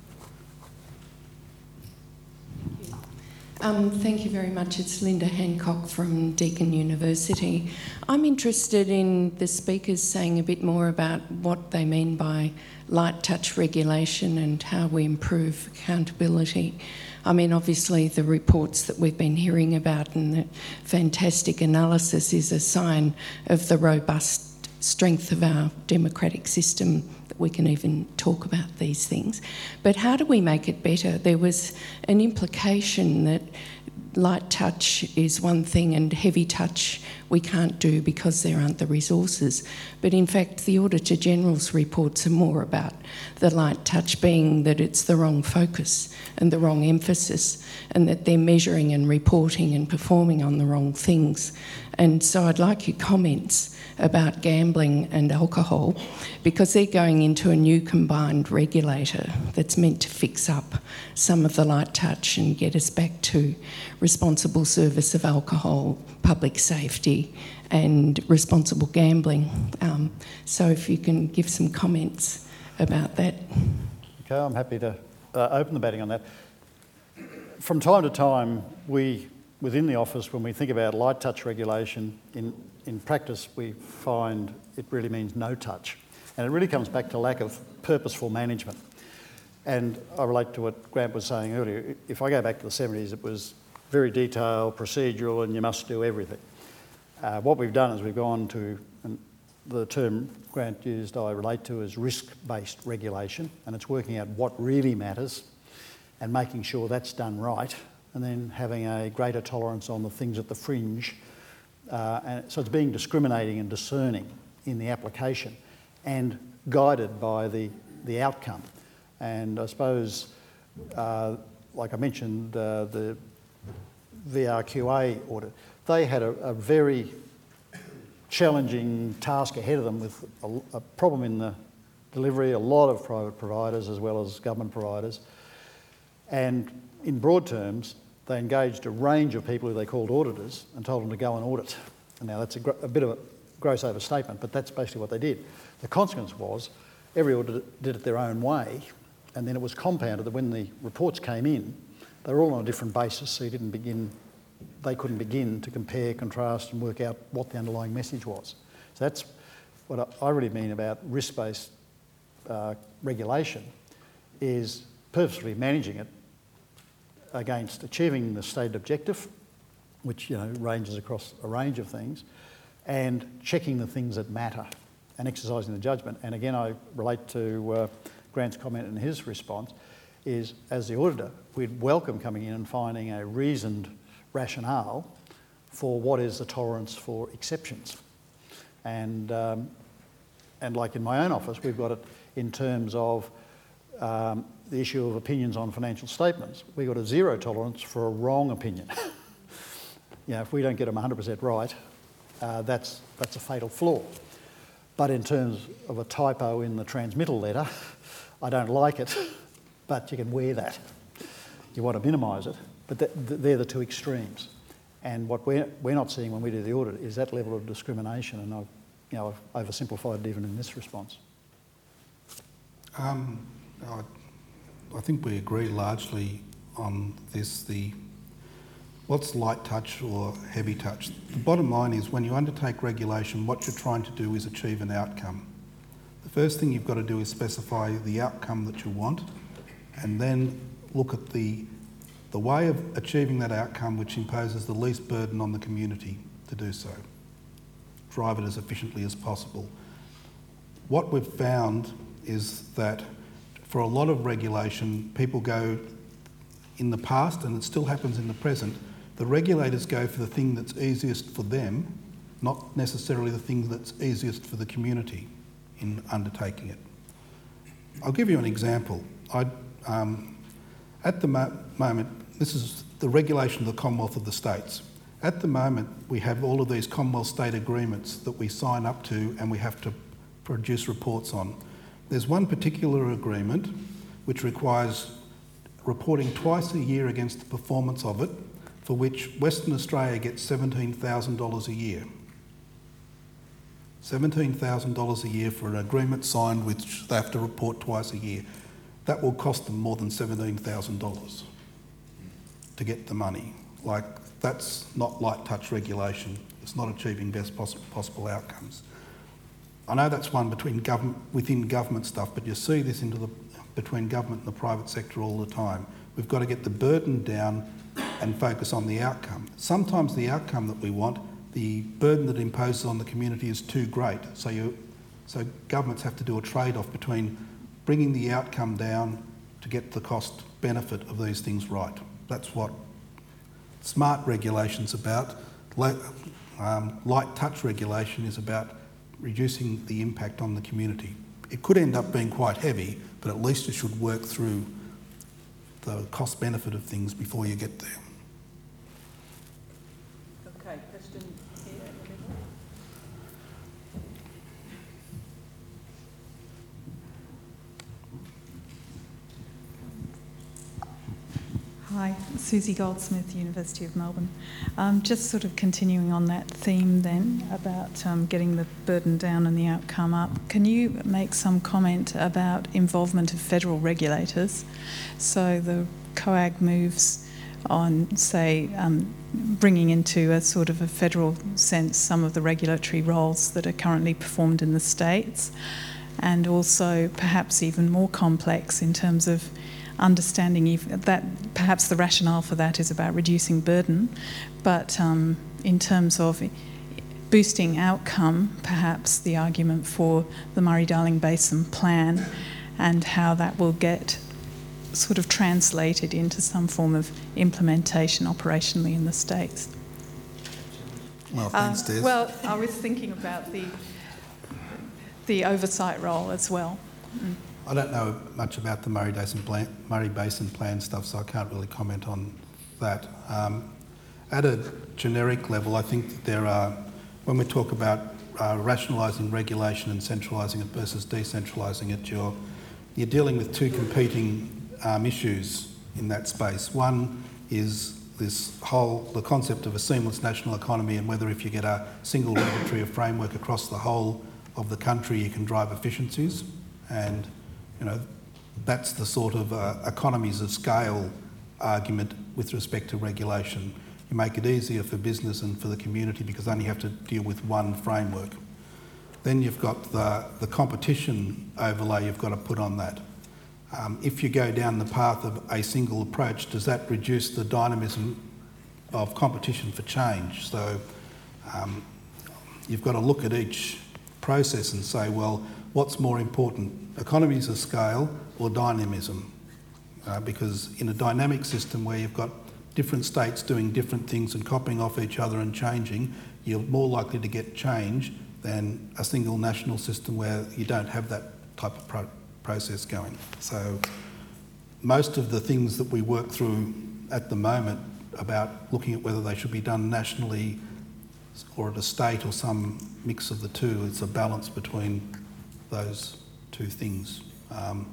Um, thank you very much. It's Linda Hancock from Deakin University. I'm interested in the speakers saying a bit more about what they mean by light touch regulation and how we improve accountability. I mean, obviously the reports that we've been hearing about and the fantastic analysis is a sign of the robust strength of our democratic system that we can even talk about these things. But how do we make it better? There was an implication that light touch is one thing and heavy touch we can't do because there aren't the resources. But in fact, the Auditor General's reports are more about the light touch being that it's the wrong focus and the wrong emphasis, and that they're measuring and reporting and performing on the wrong things. And so I'd like your comments about gambling and alcohol, because they're going into a new combined regulator that's meant to fix up some of the light touch and get us back to responsible service of alcohol, public safety and responsible gambling. Um, so if you can give some comments about that. Okay, I'm happy to uh, open the batting on that. From time to time, we, within the office, when we think about light touch regulation, in, in practice we find it really means no touch. And it really comes back to lack of purposeful management. And I relate to what Grant was saying earlier. If I go back to the seventies, it was very detailed, procedural, and you must do everything. Uh, what we've done is we've gone to, and the term Grant used I relate to as risk-based regulation, and it's working out what really matters and making sure that's done right, and then having a greater tolerance on the things at the fringe. Uh, and so it's being discriminating and discerning in the application and guided by the, the outcome. And I suppose, uh, like I mentioned, uh, the V R Q A audit, they had a, a very challenging task ahead of them with a, a problem in the delivery, a lot of private providers as well as government providers. And in broad terms, they engaged a range of people who they called auditors and told them to go and audit. And now that's a, gr a bit of a gross overstatement, but that's basically what they did. The consequence was every auditor did it their own way, and then it was compounded that when the reports came in, they were all on a different basis, so you didn't begin, they couldn't begin to compare, contrast and work out what the underlying message was. So that's what I really mean about risk-based uh, regulation, is purposefully managing it against achieving the stated objective, which, you know, ranges across a range of things, and checking the things that matter and exercising the judgment. And again, I relate to uh, Grant's comment in his response, is as the auditor, we'd welcome coming in and finding a reasoned rationale for what is the tolerance for exceptions. And, um, and like in my own office, we've got it in terms of um, the issue of opinions on financial statements. We've got a zero tolerance for a wrong opinion. You know, if we don't get them one hundred percent right, uh, that's, that's a fatal flaw. But in terms of a typo in the transmittal letter, I don't like it, but you can wear that. You want to minimise it, but th they're the two extremes. And what we're, we're not seeing when we do the audit is that level of discrimination, and I've, you know, I've oversimplified it even in this response. Um, I, I think we agree largely on this. The what's light touch or heavy touch? The bottom line is when you undertake regulation, what you're trying to do is achieve an outcome. The first thing you've got to do is specify the outcome that you want, and then look at the, the way of achieving that outcome which imposes the least burden on the community to do so. Drive it as efficiently as possible. What we've found is that for a lot of regulation, people go in the past, and it still happens in the present, the regulators go for the thing that's easiest for them, not necessarily the thing that's easiest for the community in undertaking it. I'll give you an example. I, um, at the mo moment, this is the regulation of the Commonwealth of the States. At the moment, we have all of these Commonwealth state agreements that we sign up to and we have to produce reports on. There's one particular agreement which requires reporting twice a year against the performance of it, for which Western Australia gets seventeen thousand dollars a year. seventeen thousand dollars a year for an agreement signed which they have to report twice a year. That will cost them more than seventeen thousand dollars to get the money. Like, that's not light touch regulation. It's not achieving best poss possible outcomes. I know that's one between government, within government stuff, but you see this into the, between government and the private sector all the time. We've got to get the burden down and focus on the outcome. Sometimes the outcome that we want, the burden that it imposes on the community is too great. So, you, so governments have to do a trade-off between bringing the outcome down to get the cost benefit of these things right. That's what smart regulation's about. Um, light touch regulation is about reducing the impact on the community. It could end up being quite heavy, but at least it should work through the cost benefit of things before you get there. Okay, question here in the middle. Hi, Susie Goldsmith, University of Melbourne. Um, just sort of continuing on that theme then about um, getting the burden down and the outcome up, can you make some comment about involvement of federal regulators? So the COAG moves on, say, um, bringing into a sort of a federal sense some of the regulatory roles that are currently performed in the states, and also perhaps even more complex in terms of understanding even that perhaps the rationale for that is about reducing burden, but um, in terms of boosting outcome, perhaps the argument for the Murray-Darling Basin Plan and how that will get sort of translated into some form of implementation operationally in the States. Well, thanks, Des. Uh, well, I was thinking about the the oversight role as well. Mm. I don't know much about the Murray Basin Plan, Murray Basin Plan stuff, so I can't really comment on that. Um, at a generic level, I think that there are, when we talk about uh, rationalising regulation and centralising it versus decentralising it, you're, you're dealing with two competing um, issues in that space. One is this whole, the concept of a seamless national economy, and whether if you get a single regulatory framework across the whole of the country, you can drive efficiencies. And you know, that's the sort of uh, economies of scale argument with respect to regulation. You make it easier for business and for the community because only you have to deal with one framework. Then you've got the, the competition overlay you've got to put on that. Um, if you go down the path of a single approach, does that reduce the dynamism of competition for change? So um, you've got to look at each process and say, well, what's more important, economies of scale or dynamism? Uh, because in a dynamic system where you've got different states doing different things and copying off each other and changing, you're more likely to get change than a single national system where you don't have that type of pro- process going. So most of the things that we work through at the moment about looking at whether they should be done nationally or at a state or some mix of the two, it's a balance between those two things. Um,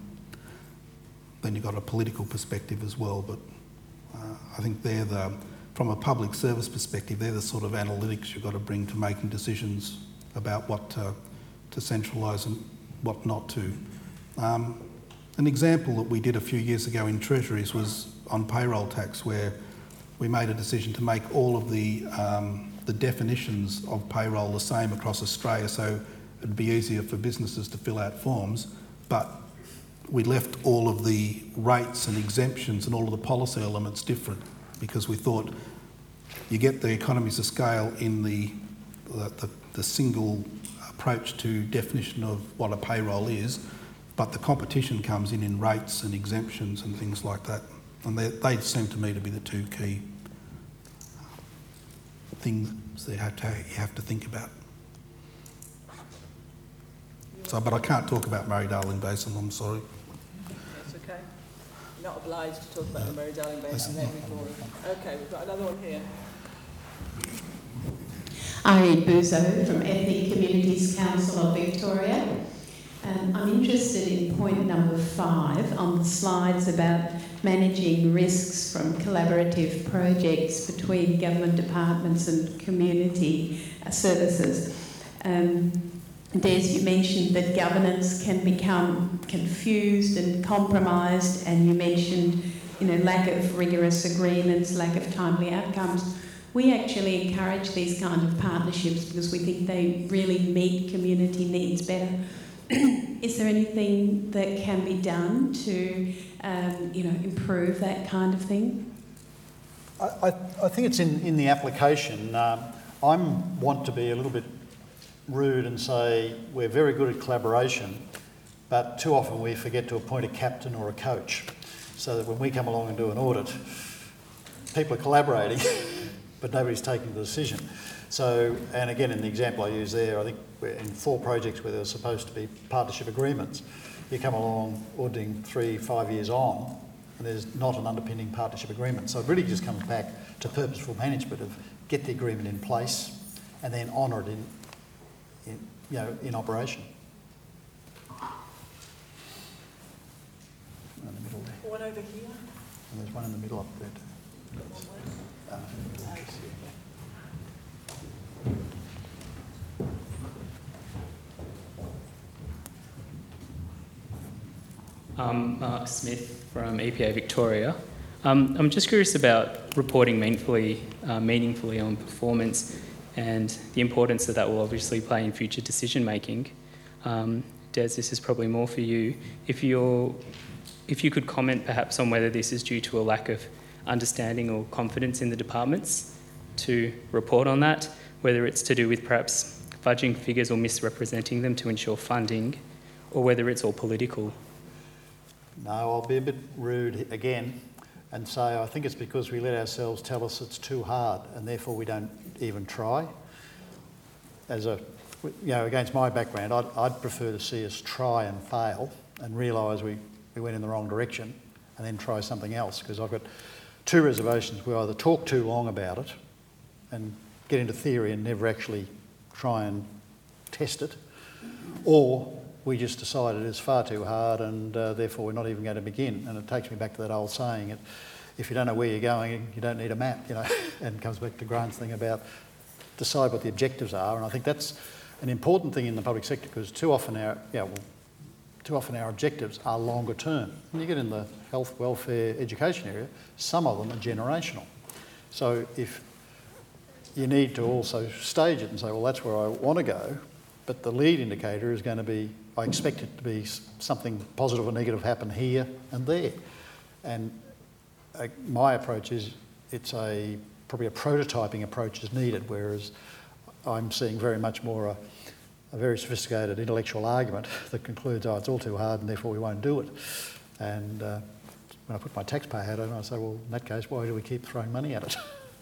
then you've got a political perspective as well, but uh, I think they're the, from a public service perspective, they're the sort of analytics you've got to bring to making decisions about what to, to centralise and what not to. Um, an example that we did a few years ago in Treasuries was on payroll tax, where we made a decision to make all of the, um, the definitions of payroll the same across Australia, so it'd be easier for businesses to fill out forms, but we left all of the rates and exemptions and all of the policy elements different because we thought you get the economies of scale in the, the, the single approach to definition of what a payroll is, but the competition comes in in rates and exemptions and things like that. And they, they seem to me to be the two key things that you have to, you have to think about. So, but I can't talk about Murray-Darling Basin, I'm sorry. That's okay. You're not obliged to talk about the Murray-Darling Basin every forum. Okay, we've got another one here. Irene Buzo from Ethnic Communities Council of Victoria. Um, I'm interested in point number five on the slides about managing risks from collaborative projects between government departments and community services. Um, Des, you mentioned that governance can become confused and compromised, and you mentioned, you know, lack of rigorous agreements, lack of timely outcomes. We actually encourage these kind of partnerships because we think they really meet community needs better. Is there anything that can be done to, um, you know, improve that kind of thing? I, I, I think it's in, in the application. Um, I want to be a little bit rude and say we're very good at collaboration, but too often we forget to appoint a captain or a coach, so that when we come along and do an audit, people are collaborating, but nobody's taking the decision. So, and again, in the example I use there, I think we're in four projects where there were supposed to be partnership agreements. You come along auditing three, five years on, and there's not an underpinning partnership agreement. So it really just comes back to purposeful management of get the agreement in place and then honour it in, in, you know, in operation. One in the middle there. One over here. And there's one in the middle up there too. Uh, Um, Mark Smith from E P A Victoria. Um, I'm just curious about reporting meaningfully, uh, meaningfully on performance and the importance that that will obviously play in future decision making. Um, Des, this is probably more for you. If you're, if you could comment perhaps on whether this is due to a lack of understanding or confidence in the departments to report on that, whether it's to do with perhaps fudging figures or misrepresenting them to ensure funding, or whether it's all political. No, I'll be a bit rude again and say I think it's because we let ourselves tell us it's too hard and therefore we don't even try. As a, you know, against my background, I'd, I'd prefer to see us try and fail and realise we, we went in the wrong direction and then try something else, because I've got two reservations. We either talk too long about it and get into theory and never actually try and test it, or we just decided it's far too hard and uh, therefore we're not even going to begin. And it takes me back to that old saying, it, if you don't know where you're going, you don't need a map, you know, and it comes back to Grant's thing about decide what the objectives are. And I think that's an important thing in the public sector, because too often our, yeah, well, too often our objectives are longer term. When you get in the health, welfare, education area, some of them are generational. So if you need to also stage it and say, well, that's where I want to go, but the lead indicator is going to be, I expect it to be something positive or negative happen here and there. And uh, my approach is it's a probably a prototyping approach is needed, whereas I'm seeing very much more a, a very sophisticated intellectual argument that concludes, oh, it's all too hard and therefore we won't do it. And uh, when I put my taxpayer hat on, I say, well, in that case, why do we keep throwing money at it?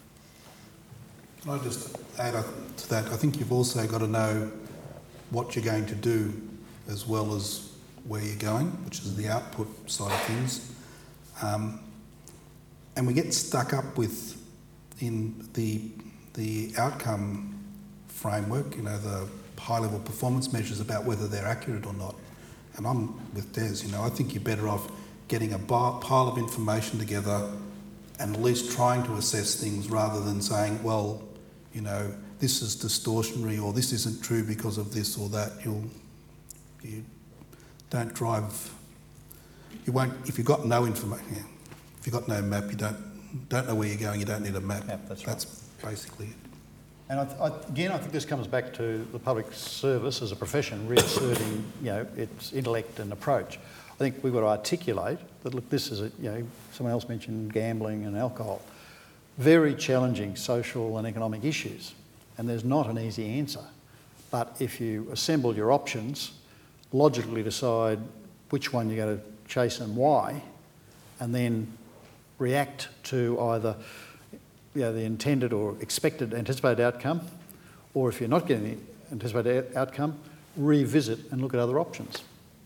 Can I just add to that? I think you've also got to know what you're going to do as well as where you're going, which is the output side of things. Um, and we get stuck up with, in the, the outcome framework, you know, the high-level performance measures about whether they're accurate or not. And I'm with Des, you know, I think you're better off getting a pile of information together and at least trying to assess things rather than saying, well, you know, this is distortionary or this isn't true because of this or that. You'll, you don't drive, you won't, if you've got no information, yeah, if you've got no map, you don't don't know where you're going, you don't need a map. Map, that's right. That's basically it. And I, I, again, I think this comes back to the public service as a profession reasserting, you know, its intellect and approach. I think we've got to articulate that, look, this is, a, you know, someone else mentioned gambling and alcohol. Very challenging social and economic issues, and there's not an easy answer. But if you assemble your options, logically decide which one you're going to chase and why, and then react to either, you know, the intended or expected, anticipated outcome, or if you're not getting the anticipated outcome, revisit and look at other options.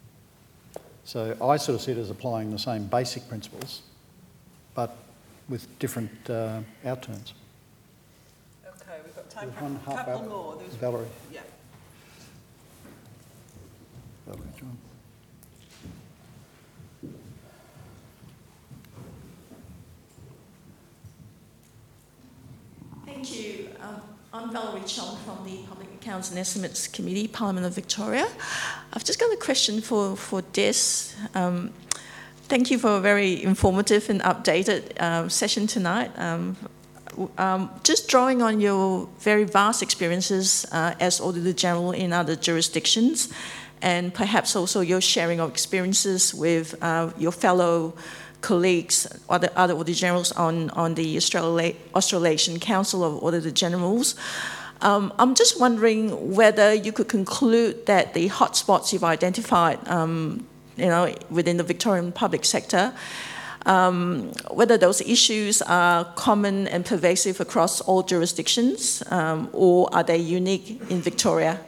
So I sort of see it as applying the same basic principles, but with different uh, outturns. Okay, we've got time There's for one a half couple Val- more. There's, Valerie. yeah. Valerie, John. Thank you. Um, I'm Valerie Chong from the Public Accounts and Estimates Committee, Parliament of Victoria. I've just got a question for, for Des. Um, thank you for a very informative and updated uh, session tonight. Um, um, just drawing on your very vast experiences uh, as Auditor General in other jurisdictions, and perhaps also your sharing of experiences with uh, your fellow colleagues, other, other Auditor Generals on, on the Australia, Australasian Council of Auditor Generals. Um, I'm just wondering whether you could conclude that the hotspots you've identified, um, you know, within the Victorian public sector, um, whether those issues are common and pervasive across all jurisdictions, um, or are they unique in Victoria?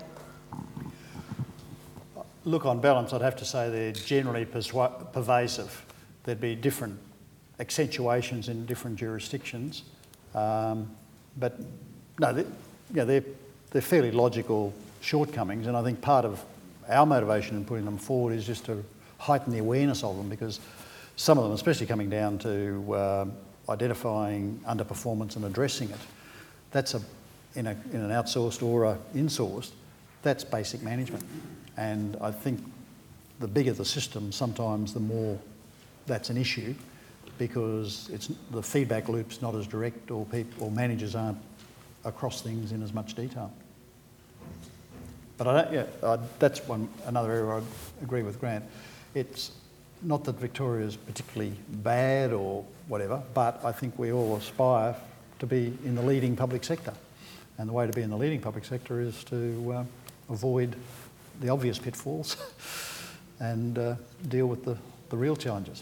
Look, on balance, I'd have to say they're generally persua- pervasive. There'd be different accentuations in different jurisdictions, um, but no, they, yeah, they're, they're fairly logical shortcomings, and I think part of our motivation in putting them forward is just to heighten the awareness of them, because some of them, especially coming down to uh, identifying underperformance and addressing it, that's a in, a in an outsourced or a insourced, that's basic management. And I think the bigger the system, sometimes the more that's an issue, because it's the feedback loop's not as direct, or people or managers aren't across things in as much detail. But I don't, yeah, I, that's one another area I agree with Grant. It's not that Victoria is particularly bad or whatever, but I think we all aspire to be in the leading public sector. And the way to be in the leading public sector is to uh, avoid the obvious pitfalls and uh, deal with the, the real challenges.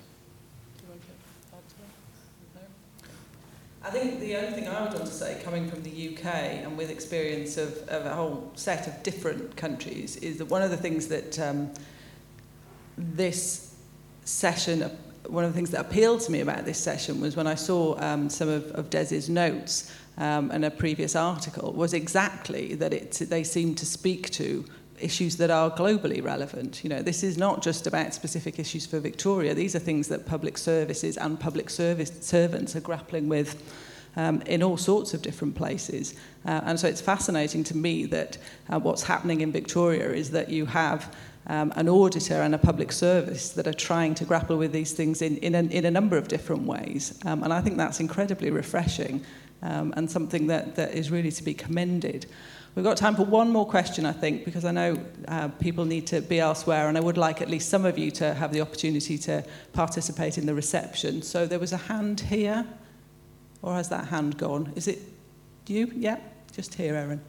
I think the only thing I would want to say, coming from the U K and with experience of, of a whole set of different countries, is that one of the things that um, this session, one of the things that appealed to me about this session was when I saw um, some of, of Des's notes um, and a previous article, was exactly that it, they seem to speak to issues that are globally relevant. You know, this is not just about specific issues for Victoria. These are things that public services and public service servants are grappling with um, in all sorts of different places. Uh, and so it's fascinating to me that uh, what's happening in Victoria is that you have um, an auditor and a public service that are trying to grapple with these things in, in, a, in a number of different ways. Um, and I think that's incredibly refreshing um, and something that, that is really to be commended. We've got time for one more question, I think, because I know uh, people need to be elsewhere, and I would like at least some of you to have the opportunity to participate in the reception. So there was a hand here, or has that hand gone? Is it you? Yeah, just here, Erin.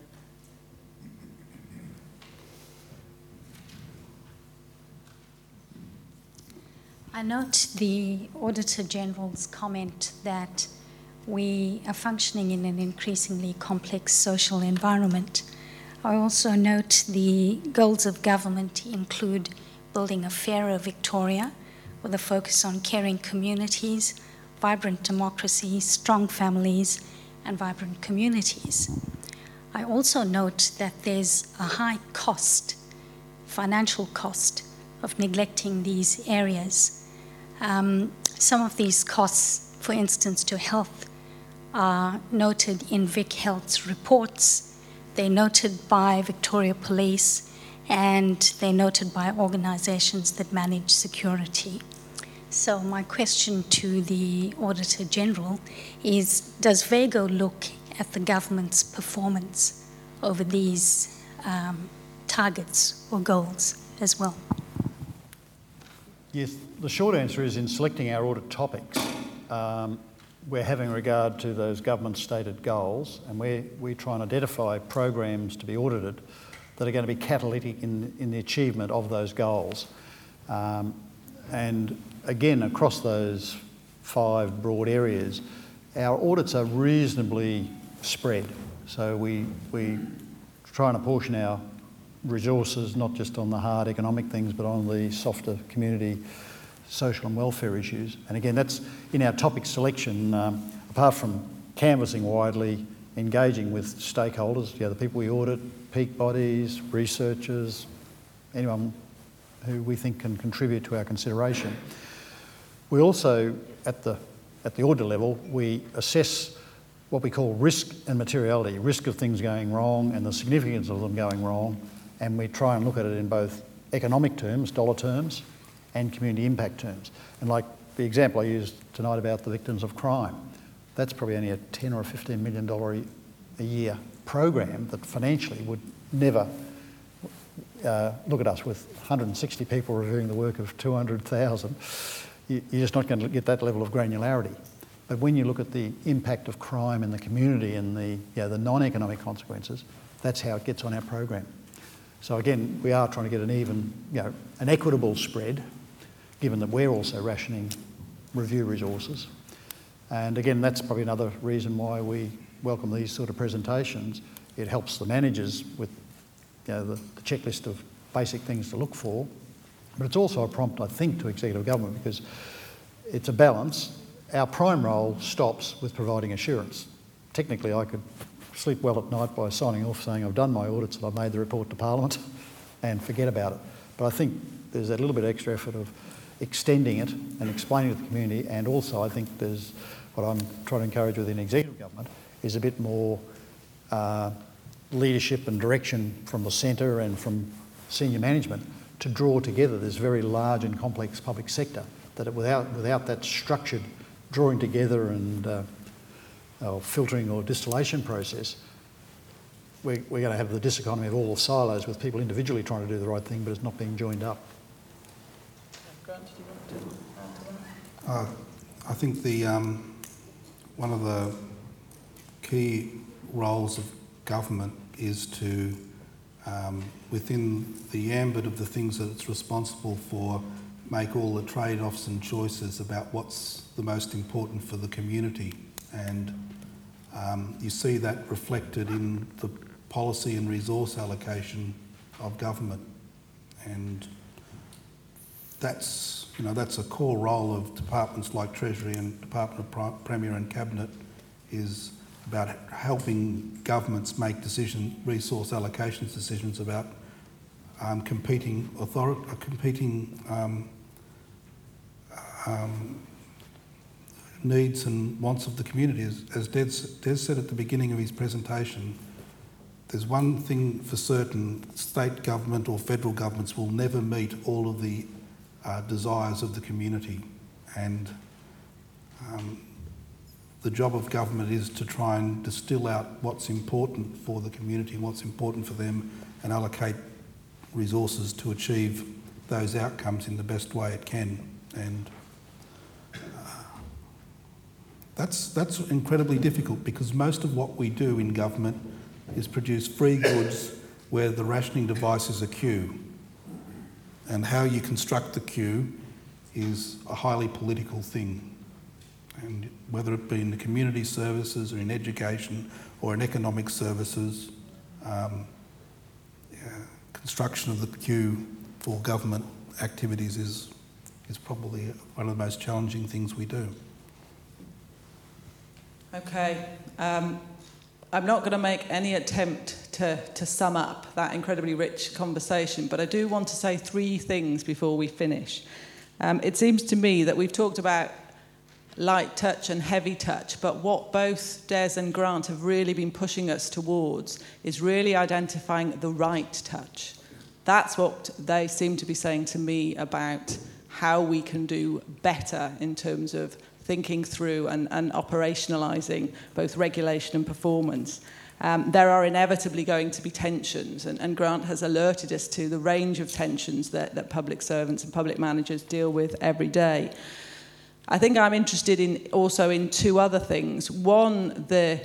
I note the Auditor General's comment that we are functioning in an increasingly complex social environment. I also note the goals of government include building a fairer Victoria with a focus on caring communities, vibrant democracy, strong families, and vibrant communities. I also note that there's a high cost, financial cost, of neglecting these areas. Um, some of these costs, for instance, to health, are noted in Vic Health's reports. They're noted by Victoria Police, and they're noted by organisations that manage security. So my question to the Auditor General is, does VAGO look at the government's performance over these um, targets or goals as well? Yes, the short answer is in selecting our audit topics, um, we're having regard to those government-stated goals, and we're, we try and identify programs to be audited that are going to be catalytic in, in the achievement of those goals. Um, and again, across those five broad areas, our audits are reasonably spread. So we, we try and apportion our resources not just on the hard economic things, but on the softer community, social and welfare issues. And again, that's in our topic selection, um, apart from canvassing widely, engaging with stakeholders, you know, the people we audit, peak bodies, researchers, anyone who we think can contribute to our consideration. We also, at the, at the audit level, we assess what we call risk and materiality, risk of things going wrong and the significance of them going wrong, and we try and look at it in both economic terms, dollar terms, and community impact terms. And like the example I used tonight about the victims of crime, that's probably only a ten or a fifteen million dollars a year program that financially would never uh, look at us with one hundred sixty people reviewing the work of two hundred thousand. You're just not going to get that level of granularity. But when you look at the impact of crime in the community and the, you know, the non-economic consequences, that's how it gets on our program. So again, we are trying to get an even, you know, an equitable spread, given that we're also rationing review resources. And again, that's probably another reason why we welcome these sort of presentations. It helps the managers with you know, the, the checklist of basic things to look for, but it's also a prompt, I think, to executive government because it's a balance. Our prime role stops with providing assurance. Technically, I could sleep well at night by signing off saying I've done my audits and I've made the report to Parliament and forget about it. But I think there's that little bit extra effort of extending it and explaining it to the community, and also I think there's what I'm trying to encourage within executive government is a bit more uh, leadership and direction from the centre and from senior management to draw together this very large and complex public sector, that without, without that structured drawing together and uh, or filtering or distillation process, we're, we're going to have the diseconomy of all the silos with people individually trying to do the right thing, but it's not being joined up. Grant, do you want to add to that? Uh, I think the um, one of the key roles of government is to, um, within the ambit of the things that it's responsible for, make all the trade-offs and choices about what's the most important for the community. And um, you see that reflected in the policy and resource allocation of government. And that's, you know, that's a core role of departments like Treasury and Department of Premier and Cabinet, is about helping governments make decision, resource allocations decisions about um, competing authority, uh, competing um, um, needs and wants of the community. As, as Des, Des said at the beginning of his presentation, there's one thing for certain: state government or federal governments will never meet all of the uh, desires of the community, and um, the job of government is to try and distill out what's important for the community and what's important for them, and allocate resources to achieve those outcomes in the best way it can. And uh, that's, that's incredibly difficult, because most of what we do in government is produce free goods where the rationing device is a queue. And how you construct the queue is a highly political thing. And whether it be in the community services or in education or in economic services, um, yeah, construction of the queue for government activities is, is probably one of the most challenging things we do. Okay. Um, I'm not going to make any attempt to, to sum up that incredibly rich conversation, but I do want to say three things before we finish. Um, it seems to me that we've talked about light touch and heavy touch, but what both Des and Grant have really been pushing us towards is really identifying the right touch. That's what they seem to be saying to me about how we can do better in terms of thinking through and, and operationalising both regulation and performance. Um, there are inevitably going to be tensions, and, and Grant has alerted us to the range of tensions that, that public servants and public managers deal with every day. I think I'm interested in also in two other things. One, the,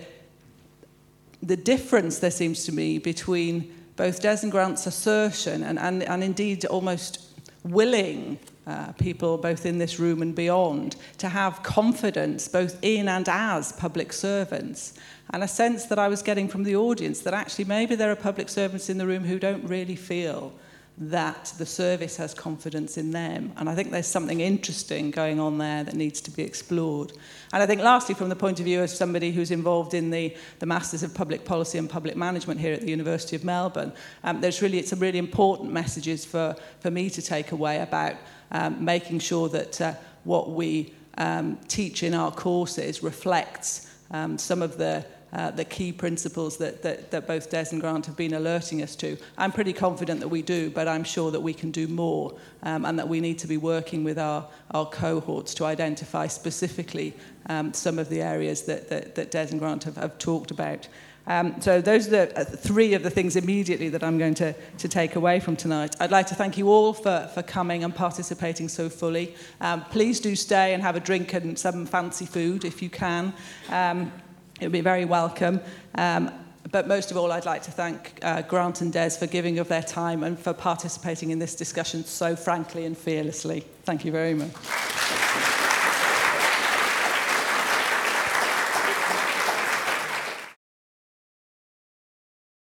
the difference there seems to me between both Des and Grant's assertion and, and, and indeed almost willing Uh, people both in this room and beyond to have confidence both in and as public servants, and a sense that I was getting from the audience that actually maybe there are public servants in the room who don't really feel that the service has confidence in them. And I think there's something interesting going on there that needs to be explored. And I think lastly, from the point of view of somebody who's involved in the, the Masters of Public Policy and Public Management here at the University of Melbourne, um, there's really some really important messages for, for me to take away about um, making sure that uh, what we um, teach in our courses reflects um, some of the Uh, the key principles that, that, that both Des and Grant have been alerting us to. I'm pretty confident that we do, but I'm sure that we can do more, um, and that we need to be working with our, our cohorts to identify specifically um, some of the areas that, that, that Des and Grant have, have talked about. Um, so those are the, uh, three of the things immediately that I'm going to, to take away from tonight. I'd like to thank you all for, for coming and participating so fully. Um, please do stay and have a drink and some fancy food if you can. Um, It would be very welcome. Um, but most of all, I'd like to thank uh, Grant and Des for giving of their time and for participating in this discussion so frankly and fearlessly. Thank you very much.